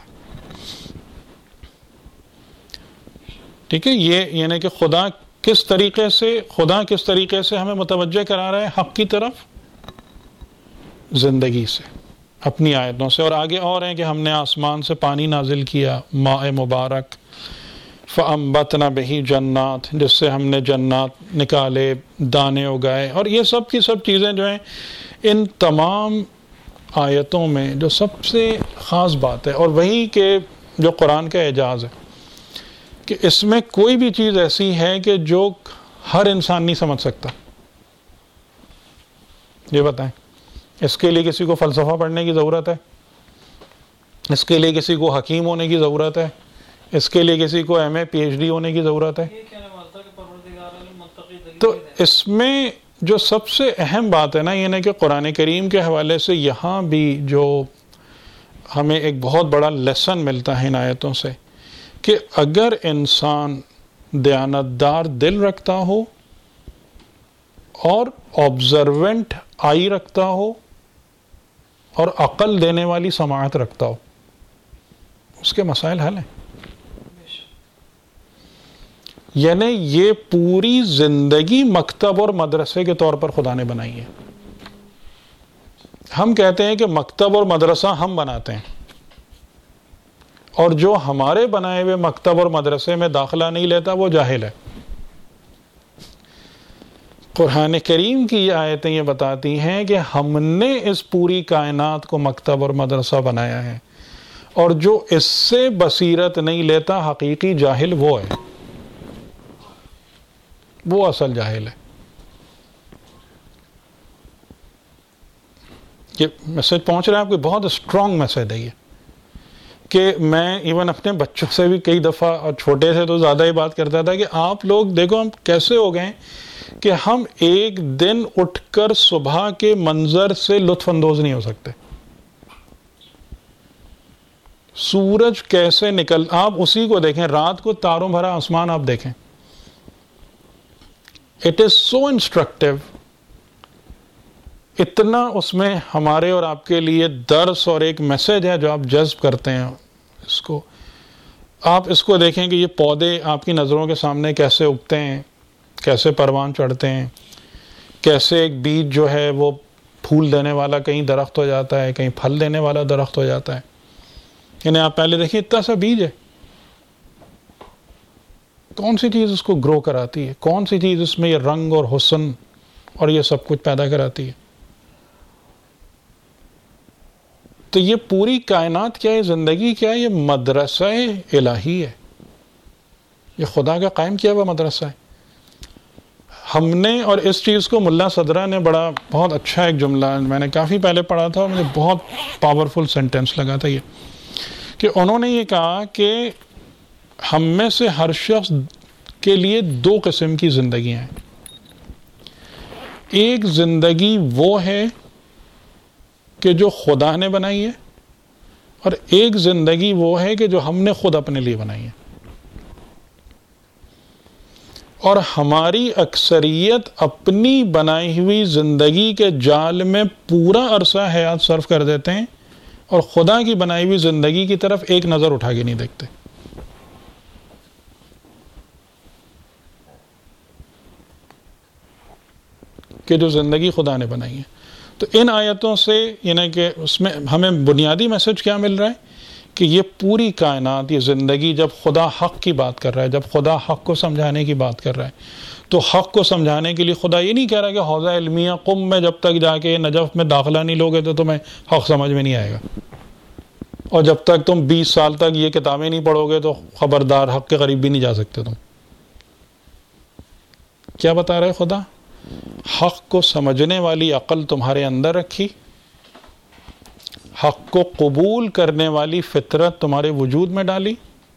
[SPEAKER 1] ٹھیک ہے، یہ یعنی کہ خدا کس طریقے سے خدا کس طریقے سے ہمیں متوجہ کرا رہا ہے حق کی طرف، زندگی سے، اپنی آیتوں سے. اور آگے اور ہیں کہ ہم نے آسمان سے پانی نازل کیا، ماء مبارک، فَأَنبَتْنَا بِهِ جنات، جس سے ہم نے جنات نکالے، دانے اگائے. اور یہ سب کی سب چیزیں جو ہیں ان تمام آیتوں میں جو سب سے خاص بات ہے، اور وہی کہ جو قرآن کا اعجاز ہے کہ اس میں کوئی بھی چیز ایسی ہے کہ جو ہر انسان نہیں سمجھ سکتا. یہ بتائیں، اس کے لیے کسی کو فلسفہ پڑھنے کی ضرورت ہے؟ اس کے لیے کسی کو حکیم ہونے کی ضرورت ہے؟ اس کے لیے کسی کو M A P H D ہونے کی ضرورت ہے؟ تو اس میں جو سب سے اہم بات ہے نا، یہ ہے کہ قرآن کریم کے حوالے سے یہاں بھی جو ہمیں ایک بہت بڑا لیسن ملتا ہے ان آیتوں سے، کہ اگر انسان دیانتدار دل رکھتا ہو اور آبزروینٹ آئی رکھتا ہو اور عقل دینے والی سماعت رکھتا ہو، اس کے مسائل حل ہیں. یعنی یہ پوری زندگی مکتب اور مدرسے کے طور پر خدا نے بنائی ہے. ہم کہتے ہیں کہ مکتب اور مدرسہ ہم بناتے ہیں، اور جو ہمارے بنائے ہوئے مکتب اور مدرسے میں داخلہ نہیں لیتا وہ جاہل ہے. قرآن کریم کی یہ آیتیں یہ بتاتی ہیں کہ ہم نے اس پوری کائنات کو مکتب اور مدرسہ بنایا ہے، اور جو اس سے بصیرت نہیں لیتا حقیقی جاہل وہ ہے، وہ اصل جاہل ہے. یہ میسج پہنچ رہا ہے آپ کو؟ بہت اسٹرانگ میسج ہے یہ، کہ میں ایون اپنے بچوں سے بھی کئی دفعہ، اور چھوٹے سے تو زیادہ ہی بات کرتا تھا، کہ آپ لوگ دیکھو ہم کیسے ہو گئے کہ ہم ایک دن اٹھ کر صبح کے منظر سے لطف اندوز نہیں ہو سکتے. سورج کیسے نکل، آپ اسی کو دیکھیں، رات کو تاروں بھرا آسمان آپ دیکھیں، اٹ از سو انسٹرکٹیو. اتنا اس میں ہمارے اور آپ کے لیے درس اور ایک میسج ہے جو آپ جذب کرتے ہیں. اس کو آپ اس کو دیکھیں کہ یہ پودے آپ کی نظروں کے سامنے کیسے اگتے ہیں، کیسے پروان چڑھتے ہیں، کیسے ایک بیج جو ہے وہ پھول دینے والا کہیں درخت ہو جاتا ہے، کہیں پھل دینے والا درخت ہو جاتا ہے. یعنی آپ پہلے دیکھیں اتنا سا بیج ہے، کون سی چیز اس کو گرو کراتی ہے، کون سی چیز اس میں یہ رنگ اور حسن اور یہ سب کچھ پیدا کراتی ہے. تو یہ پوری کائنات کیا ہے، زندگی کیا ہے، یہ مدرسہ الہی ہے، یہ خدا کا قائم کیا ہوا مدرسہ ہے. ہم نے، اور اس چیز کو ملا صدرہ نے بڑا بہت اچھا ایک جملہ میں نے کافی پہلے پڑھا تھا اور مجھے بہت پاورفل سینٹینس لگا تھا یہ، کہ انہوں نے یہ کہا کہ ہم میں سے ہر شخص کے لیے دو قسم کی زندگیاں ہیں. ایک زندگی وہ ہے کہ جو خدا نے بنائی ہے، اور ایک زندگی وہ ہے کہ جو ہم نے خود اپنے لیے بنائی ہے. اور ہماری اکثریت اپنی بنائی ہوئی زندگی کے جال میں پورا عرصہ حیات صرف کر دیتے ہیں اور خدا کی بنائی ہوئی زندگی کی طرف ایک نظر اٹھا کے نہیں دیکھتے. کہ جو زندگی خدا نے بنائی ہے. تو ان آیتوں سے یعنی کہ اس میں ہمیں بنیادی میسج کیا مل رہا ہے کہ یہ پوری کائنات، یہ زندگی جب خدا حق کی بات کر رہا ہے، جب خدا حق کو سمجھانے کی بات کر رہا ہے، تو حق کو سمجھانے کے لیے خدا یہ نہیں کہہ رہا کہ حوزہ علمیہ قم میں جب تک جا کے نجف میں داخلہ نہیں لوگے تو تمہیں حق سمجھ میں نہیں آئے گا، اور جب تک تم بیس سال تک یہ کتابیں نہیں پڑھو گے تو خبردار حق کے قریب بھی نہیں جا سکتے. تم کیا بتا رہے خدا؟ حق کو سمجھنے والی عقل تمہارے اندر رکھی، حق کو قبول کرنے والی فطرت تمہارے وجود میں ڈالی،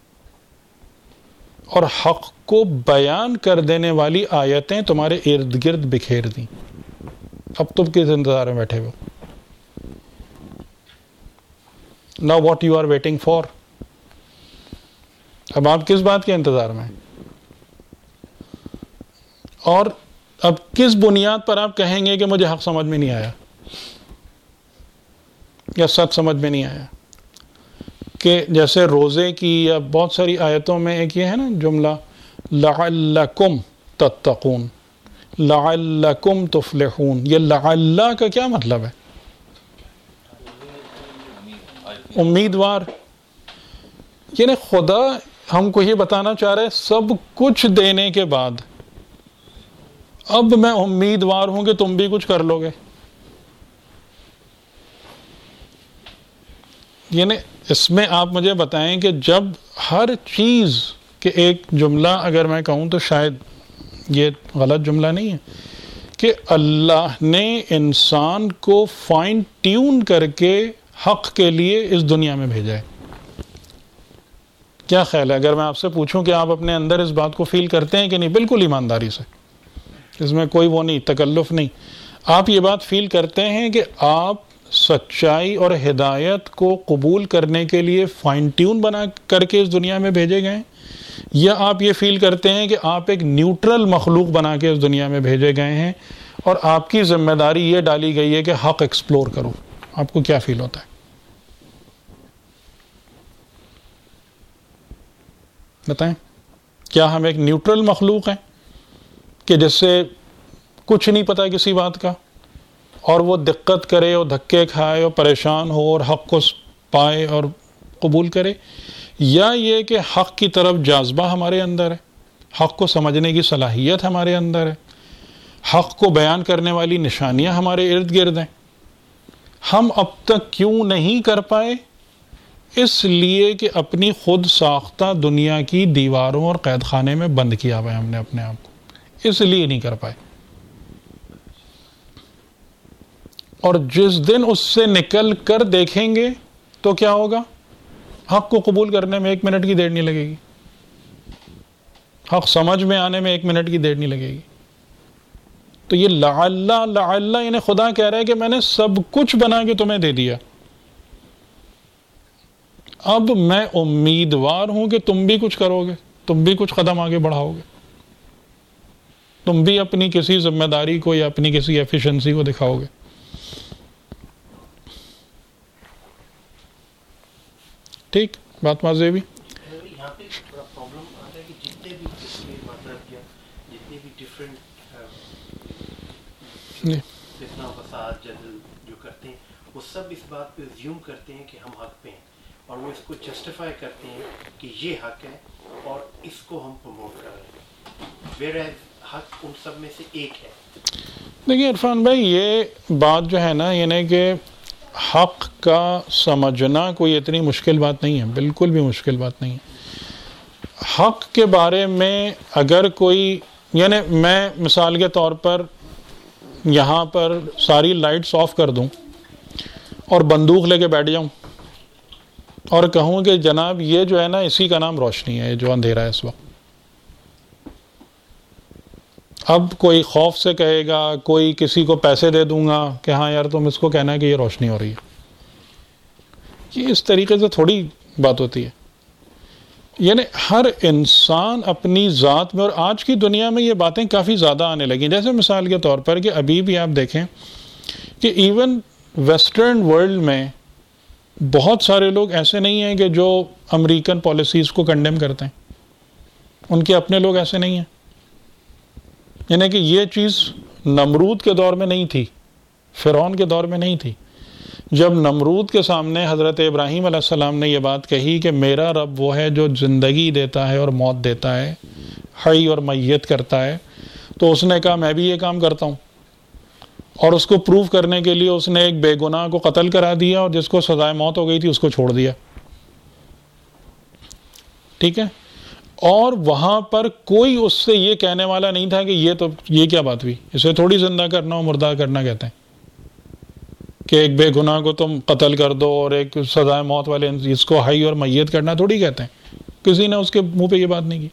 [SPEAKER 1] اور حق کو بیان کر دینے والی آیتیں تمہارے ارد گرد بکھیر دیں. اب تم کس انتظار میں بیٹھے ہو؟ Now what you are waiting for؟ اب آپ کس بات کے انتظار میں ہیں؟ اور اب کس بنیاد پر آپ کہیں گے کہ مجھے حق سمجھ میں نہیں آیا یا سچ سمجھ میں نہیں آیا؟ کہ جیسے روزے کی یا بہت ساری آیتوں میں ایک یہ ہے نا جملہ لعلکم تتقون، لعلکم تفلحون. یہ لعل کا کیا مطلب ہے؟ امیدوار. یعنی خدا ہم کو یہ بتانا چاہ رہے سب کچھ دینے کے بعد اب میں امیدوار ہوں کہ تم بھی کچھ کر لو گے. یعنی اس میں آپ مجھے بتائیں کہ جب ہر چیز کے ایک جملہ اگر میں کہوں تو شاید یہ غلط جملہ نہیں ہے کہ اللہ نے انسان کو فائن ٹیون کر کے حق کے لیے اس دنیا میں بھیجا ہے. کیا خیال ہے اگر میں آپ سے پوچھوں کہ آپ اپنے اندر اس بات کو فیل کرتے ہیں کہ نہیں؟ بالکل ایمانداری سے، اس میں کوئی وہ نہیں، تکلف نہیں. آپ یہ بات فیل کرتے ہیں کہ آپ سچائی اور ہدایت کو قبول کرنے کے لیے فائن ٹیون بنا کر کے اس دنیا میں بھیجے گئے ہیں، یا آپ یہ فیل کرتے ہیں کہ آپ ایک نیوٹرل مخلوق بنا کے اس دنیا میں بھیجے گئے ہیں اور آپ کی ذمہ داری یہ ڈالی گئی ہے کہ حق ایکسپلور کرو؟ آپ کو کیا فیل ہوتا ہے؟ بتائیں. کیا ہم ایک نیوٹرل مخلوق ہیں کہ جس سے کچھ نہیں پتا کسی بات کا، اور وہ دقت کرے اور دھکے کھائے اور پریشان ہو اور حق کو پائے اور قبول کرے؟ یا یہ کہ حق کی طرف جاذبہ ہمارے اندر ہے، حق کو سمجھنے کی صلاحیت ہمارے اندر ہے، حق کو بیان کرنے والی نشانیاں ہمارے ارد گرد ہیں، ہم اب تک کیوں نہیں کر پائے؟ اس لیے کہ اپنی خود ساختہ دنیا کی دیواروں اور قید خانے میں بند کیا ہوا ہے ہم نے اپنے آپ کو، اس لیے نہیں کر پائے. اور جس دن اس سے نکل کر دیکھیں گے تو کیا ہوگا؟ حق کو قبول کرنے میں ایک منٹ کی دیر نہیں لگے گی، حق سمجھ میں آنے میں ایک منٹ کی دیر نہیں لگے گی. تو یہ لعل لعل یعنی خدا کہہ رہا ہے کہ میں نے سب کچھ بنا کے تمہیں دے دیا، اب میں امیدوار ہوں کہ تم بھی کچھ کرو گے، تم بھی کچھ قدم آگے بڑھاؤ گے، تم بھی اپنی کسی ذمہ داری کو یا اپنی کسی ایفیشنسی کو دکھاؤ گے. ٹھیک بات واضح بھی.
[SPEAKER 5] یہاں پہ بڑا پرابلم آتا ہے کہ جتنے بھی مطلب یا جتنے بھی ڈفرینٹ فتنہ فساد جدل جو کرتے ہیں وہ سب اس بات پہ زیوم کرتے ہیں کہ ہم حق پہ ہیں، اور وہ اس کو جسٹیفائی کرتے ہیں کہ یہ حق ہے اور اس کو ہم پروموٹ کر رہے ہیں، ویئر ایز حق ان سب میں سے ایک ہے.
[SPEAKER 1] دیکھیے عرفان بھائی، یہ بات جو ہے نا یعنی کہ حق کا سمجھنا کوئی اتنی مشکل بات نہیں ہے، بالکل بھی مشکل بات نہیں ہے. حق کے بارے میں اگر کوئی یعنی میں مثال کے طور پر یہاں پر ساری لائٹس آف کر دوں اور بندوق لے کے بیٹھ جاؤں اور کہوں کہ جناب یہ جو ہے نا اسی کا نام روشنی ہے، جو اندھیرا ہے اس وقت. اب کوئی خوف سے کہے گا، کوئی کسی کو پیسے دے دوں گا کہ ہاں یار تم اس کو کہنا کہ یہ روشنی ہو رہی ہے. یہ اس طریقے سے تھوڑی بات ہوتی ہے. یعنی ہر انسان اپنی ذات میں، اور آج کی دنیا میں یہ باتیں کافی زیادہ آنے لگیں. جیسے مثال کے طور پر کہ ابھی بھی آپ دیکھیں کہ ایون ویسٹرن ورلڈ میں بہت سارے لوگ ایسے نہیں ہیں کہ جو امریکن پالیسیز کو کنڈیم کرتے ہیں. ان کے اپنے لوگ ایسے نہیں ہیں. یعنی کہ یہ چیز نمرود کے دور میں نہیں تھی، فرعون کے دور میں نہیں تھی. جب نمرود کے سامنے حضرت ابراہیم علیہ السلام نے یہ بات کہی کہ میرا رب وہ ہے جو زندگی دیتا ہے اور موت دیتا ہے، حی اور میت کرتا ہے، تو اس نے کہا میں بھی یہ کام کرتا ہوں. اور اس کو پروف کرنے کے لیے اس نے ایک بے گناہ کو قتل کرا دیا، اور جس کو سزائے موت ہو گئی تھی اس کو چھوڑ دیا. ٹھیک ہے. اور وہاں پر کوئی اس سے یہ کہنے والا نہیں تھا کہ یہ تو یہ کیا بات ہوئی، اسے تھوڑی زندہ کرنا اور مردہ کرنا کہتے ہیں کہ ایک بے گناہ کو تم قتل کر دو اور ایک سزائے موت والے اس کو حی اور میت کرنا تھوڑی کہتے ہیں. کسی نے اس کے منہ پہ یہ بات نہیں کی.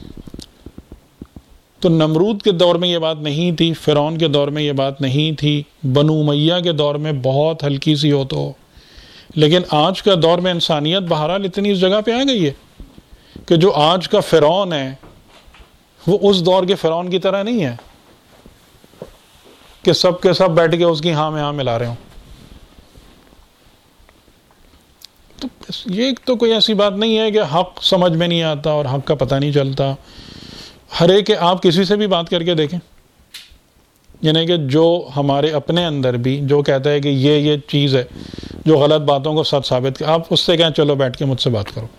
[SPEAKER 1] تو نمرود کے دور میں یہ بات نہیں تھی، فرعون کے دور میں یہ بات نہیں تھی، بنو امیہ کے دور میں بہت ہلکی سی ہو تو. لیکن آج کا دور میں انسانیت بہرحال اتنی اس جگہ پہ آ گئی ہے کہ جو آج کا فرعون ہے وہ اس دور کے فرعون کی طرح نہیں ہے کہ سب کے سب بیٹھ کے اس کی ہاں میں ہاں ملا رہے ہوں. تو یہ تو کوئی ایسی بات نہیں ہے کہ حق سمجھ میں نہیں آتا اور حق کا پتہ نہیں چلتا. ہر ایک آپ کسی سے بھی بات کر کے دیکھیں، یعنی کہ جو ہمارے اپنے اندر بھی جو کہتا ہے کہ یہ یہ چیز ہے جو غلط باتوں کو سچ ثابت کر، آپ اس سے کہیں چلو بیٹھ کے مجھ سے بات کرو.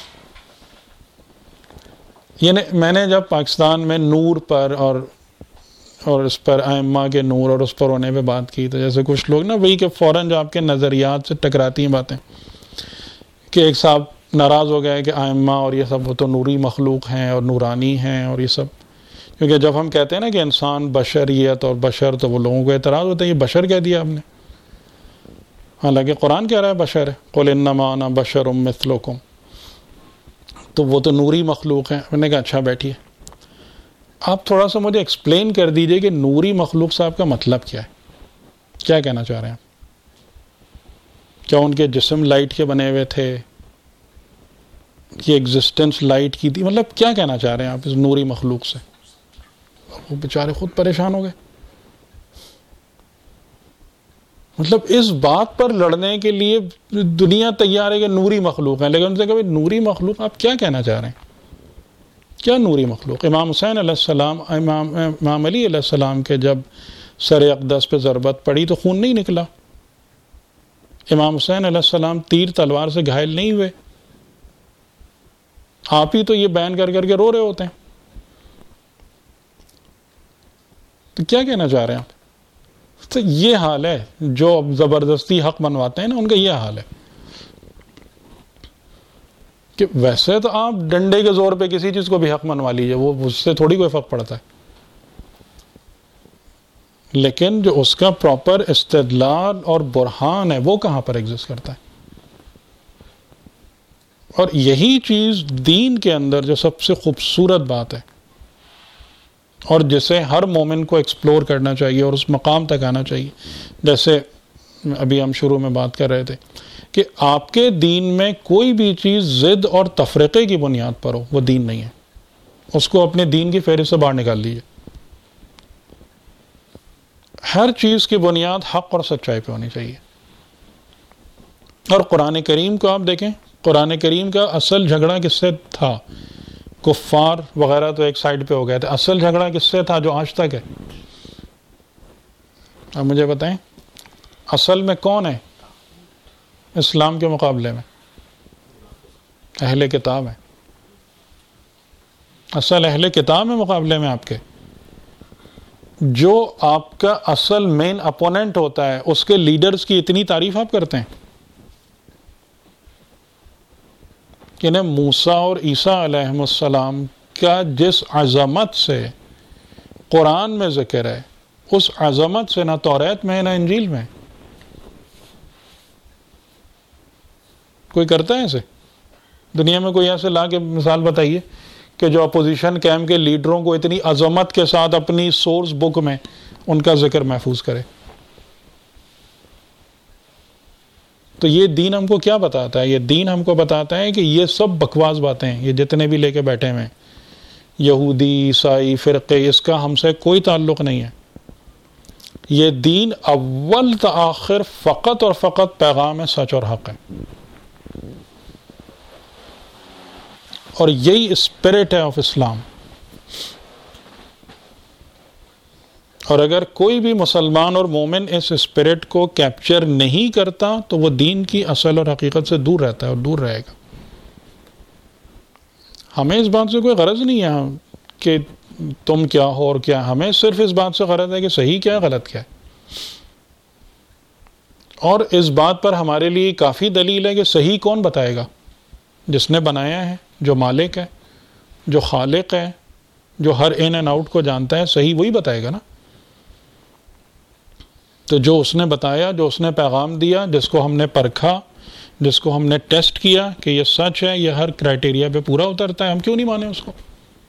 [SPEAKER 1] یعنی میں نے جب پاکستان میں نور پر اور اور اس پر ائمہ کے نور اور اس پر ہونے پہ بات کی، تو جیسے کچھ لوگ نا وہی کہ فوراً جو آپ کے نظریات سے ٹکراتی ہیں باتیں، کہ ایک صاحب ناراض ہو گئے کہ ائمہ اور یہ سب وہ تو نوری مخلوق ہیں اور نورانی ہیں اور یہ سب. کیونکہ جب ہم کہتے ہیں نا کہ انسان بشریت اور بشر، تو وہ لوگوں کو اعتراض ہوتا ہے یہ بشر کہہ دیا آپ نے، حالانکہ قرآن کہہ رہا ہے بشر ہے، قل انما انا بشر مثلکم. تو وہ تو نوری مخلوق ہیں. میں نے کہا اچھا بیٹھیے، آپ تھوڑا سا مجھے ایکسپلین کر دیجئے کہ نوری مخلوق صاحب کا مطلب کیا ہے، کیا کہنا چاہ رہے ہیں آپ؟ کیا ان کے جسم لائٹ کے بنے ہوئے تھے، یہ ایگزسٹنس لائٹ کی تھی؟ مطلب کیا کہنا چاہ رہے ہیں آپ اس نوری مخلوق سے؟ وہ بیچارے خود پریشان ہو گئے. مطلب اس بات پر لڑنے کے لیے دنیا تیار ہے کہ نوری مخلوق ہیں، لیکن ان سے کبھی نوری مخلوق آپ کیا کہنا چاہ رہے ہیں؟ کیا نوری مخلوق؟ امام حسین علیہ السلام، امام امام علی علیہ السلام کے جب سر اقدس پہ ضربت پڑی تو خون نہیں نکلا. امام حسین علیہ السلام تیر تلوار سے گھائل نہیں ہوئے. آپ ہی تو یہ بیان کر کر کے رو رہے ہوتے ہیں. تو کیا کہنا چاہ رہے ہیں آپ؟ تو یہ حال ہے جو زبردستی حق منواتے ہیں نا، ان کا یہ حال ہے کہ ویسے تو آپ ڈنڈے کے زور پہ کسی چیز کو بھی حق منوا لیجیے، وہ اس سے تھوڑی کوئی فرق پڑتا ہے. لیکن جو اس کا پراپر استدلال اور برہان ہے وہ کہاں پر ایگزسٹ کرتا ہے؟ اور یہی چیز دین کے اندر جو سب سے خوبصورت بات ہے اور جسے ہر مومن کو ایکسپلور کرنا چاہیے اور اس مقام تک آنا چاہیے. جیسے ابھی ہم شروع میں بات کر رہے تھے کہ آپ کے دین میں کوئی بھی چیز ضد اور تفرقے کی بنیاد پر ہو وہ دین نہیں ہے. اس کو اپنے دین کی فہرست سے باہر نکال لیجیے. ہر چیز کی بنیاد حق اور سچائی پہ ہونی چاہیے. اور قرآن کریم کو آپ دیکھیں، قرآن کریم کا اصل جھگڑا کس سے تھا؟ کفار وغیرہ تو ایک سائڈ پہ ہو گئے تھے، اصل جھگڑا کس سے تھا جو آج تک ہے؟ اب مجھے بتائیں اصل میں کون ہے اسلام کے مقابلے میں؟ اہل کتاب ہے. اصل اہل کتاب میں مقابلے میں آپ کے جو آپ کا اصل مین اپوننٹ ہوتا ہے اس کے لیڈرز کی اتنی تعریف آپ کرتے ہیں کہ نا موسیٰ اور عیسیٰ علیہ السلام کا جس عظمت سے قرآن میں ذکر ہے اس عظمت سے نہ توریت میں ہے نہ انجیل میں. کوئی کرتا ہے ایسے؟ دنیا میں کوئی ایسے لا کے مثال بتائیے کہ جو اپوزیشن کیمپ کے لیڈروں کو اتنی عظمت کے ساتھ اپنی سورس بک میں ان کا ذکر محفوظ کرے. تو یہ دین ہم کو کیا بتاتا ہے؟ یہ دین ہم کو بتاتا ہے کہ یہ سب بکواس باتیں ہیں، یہ جتنے بھی لے کے بیٹھے ہوئے ہیں یہودی عیسائی فرقے، اس کا ہم سے کوئی تعلق نہیں ہے. یہ دین اول تا آخر فقط اور فقط پیغام سچ اور حق ہے، اور یہی اسپرٹ ہے آف اسلام. اور اگر کوئی بھی مسلمان اور مومن اس اسپرٹ کو کیپچر نہیں کرتا تو وہ دین کی اصل اور حقیقت سے دور رہتا ہے اور دور رہے گا. ہمیں اس بات سے کوئی غرض نہیں ہے کہ تم کیا ہو اور کیا، ہمیں صرف اس بات سے غرض ہے کہ صحیح کیا ہے غلط کیا ہے. اور اس بات پر ہمارے لیے کافی دلیل ہے کہ صحیح کون بتائے گا؟ جس نے بنایا ہے، جو مالک ہے، جو خالق ہے، جو ہر ان اینڈ آؤٹ کو جانتا ہے، صحیح وہی بتائے گا نا. تو جو اس نے بتایا، جو اس نے پیغام دیا، جس کو ہم نے پرکھا، جس کو ہم نے ٹیسٹ کیا کہ یہ سچ ہے، یہ ہر کرائٹیریا پہ پورا اترتا ہے، ہم کیوں نہیں مانیں اس کو؟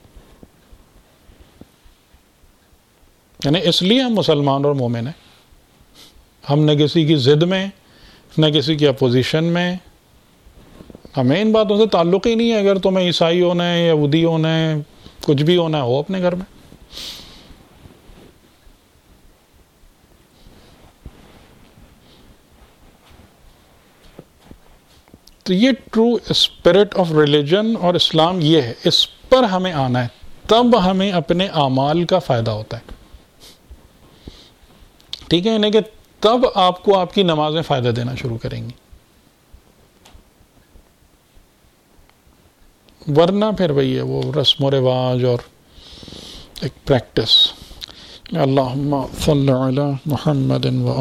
[SPEAKER 1] یعنی اس لیے ہم مسلمان اور مومن ہیں. ہم نہ کسی کی ضد میں، نہ کسی کی اپوزیشن میں، ہمیں ان باتوں سے تعلق ہی نہیں ہے. اگر تمہیں عیسائی ہونا ہے، یہودی ہونا ہے، کچھ بھی ہونا ہے، ہو اپنے گھر میں. تو یہ ٹرو اسپرٹ آف ریلیجن اور اسلام یہ ہے، اس پر ہمیں آنا ہے، تب ہمیں اپنے اعمال کا فائدہ ہوتا ہے. ٹھیک ہے، یعنی کہ تب آپ کو آپ کی نمازیں فائدہ دینا شروع کریں گی، ورنہ پھر وہی ہے وہ رسم و رواج اور ایک پریکٹس. اللہم صلی علی محمد و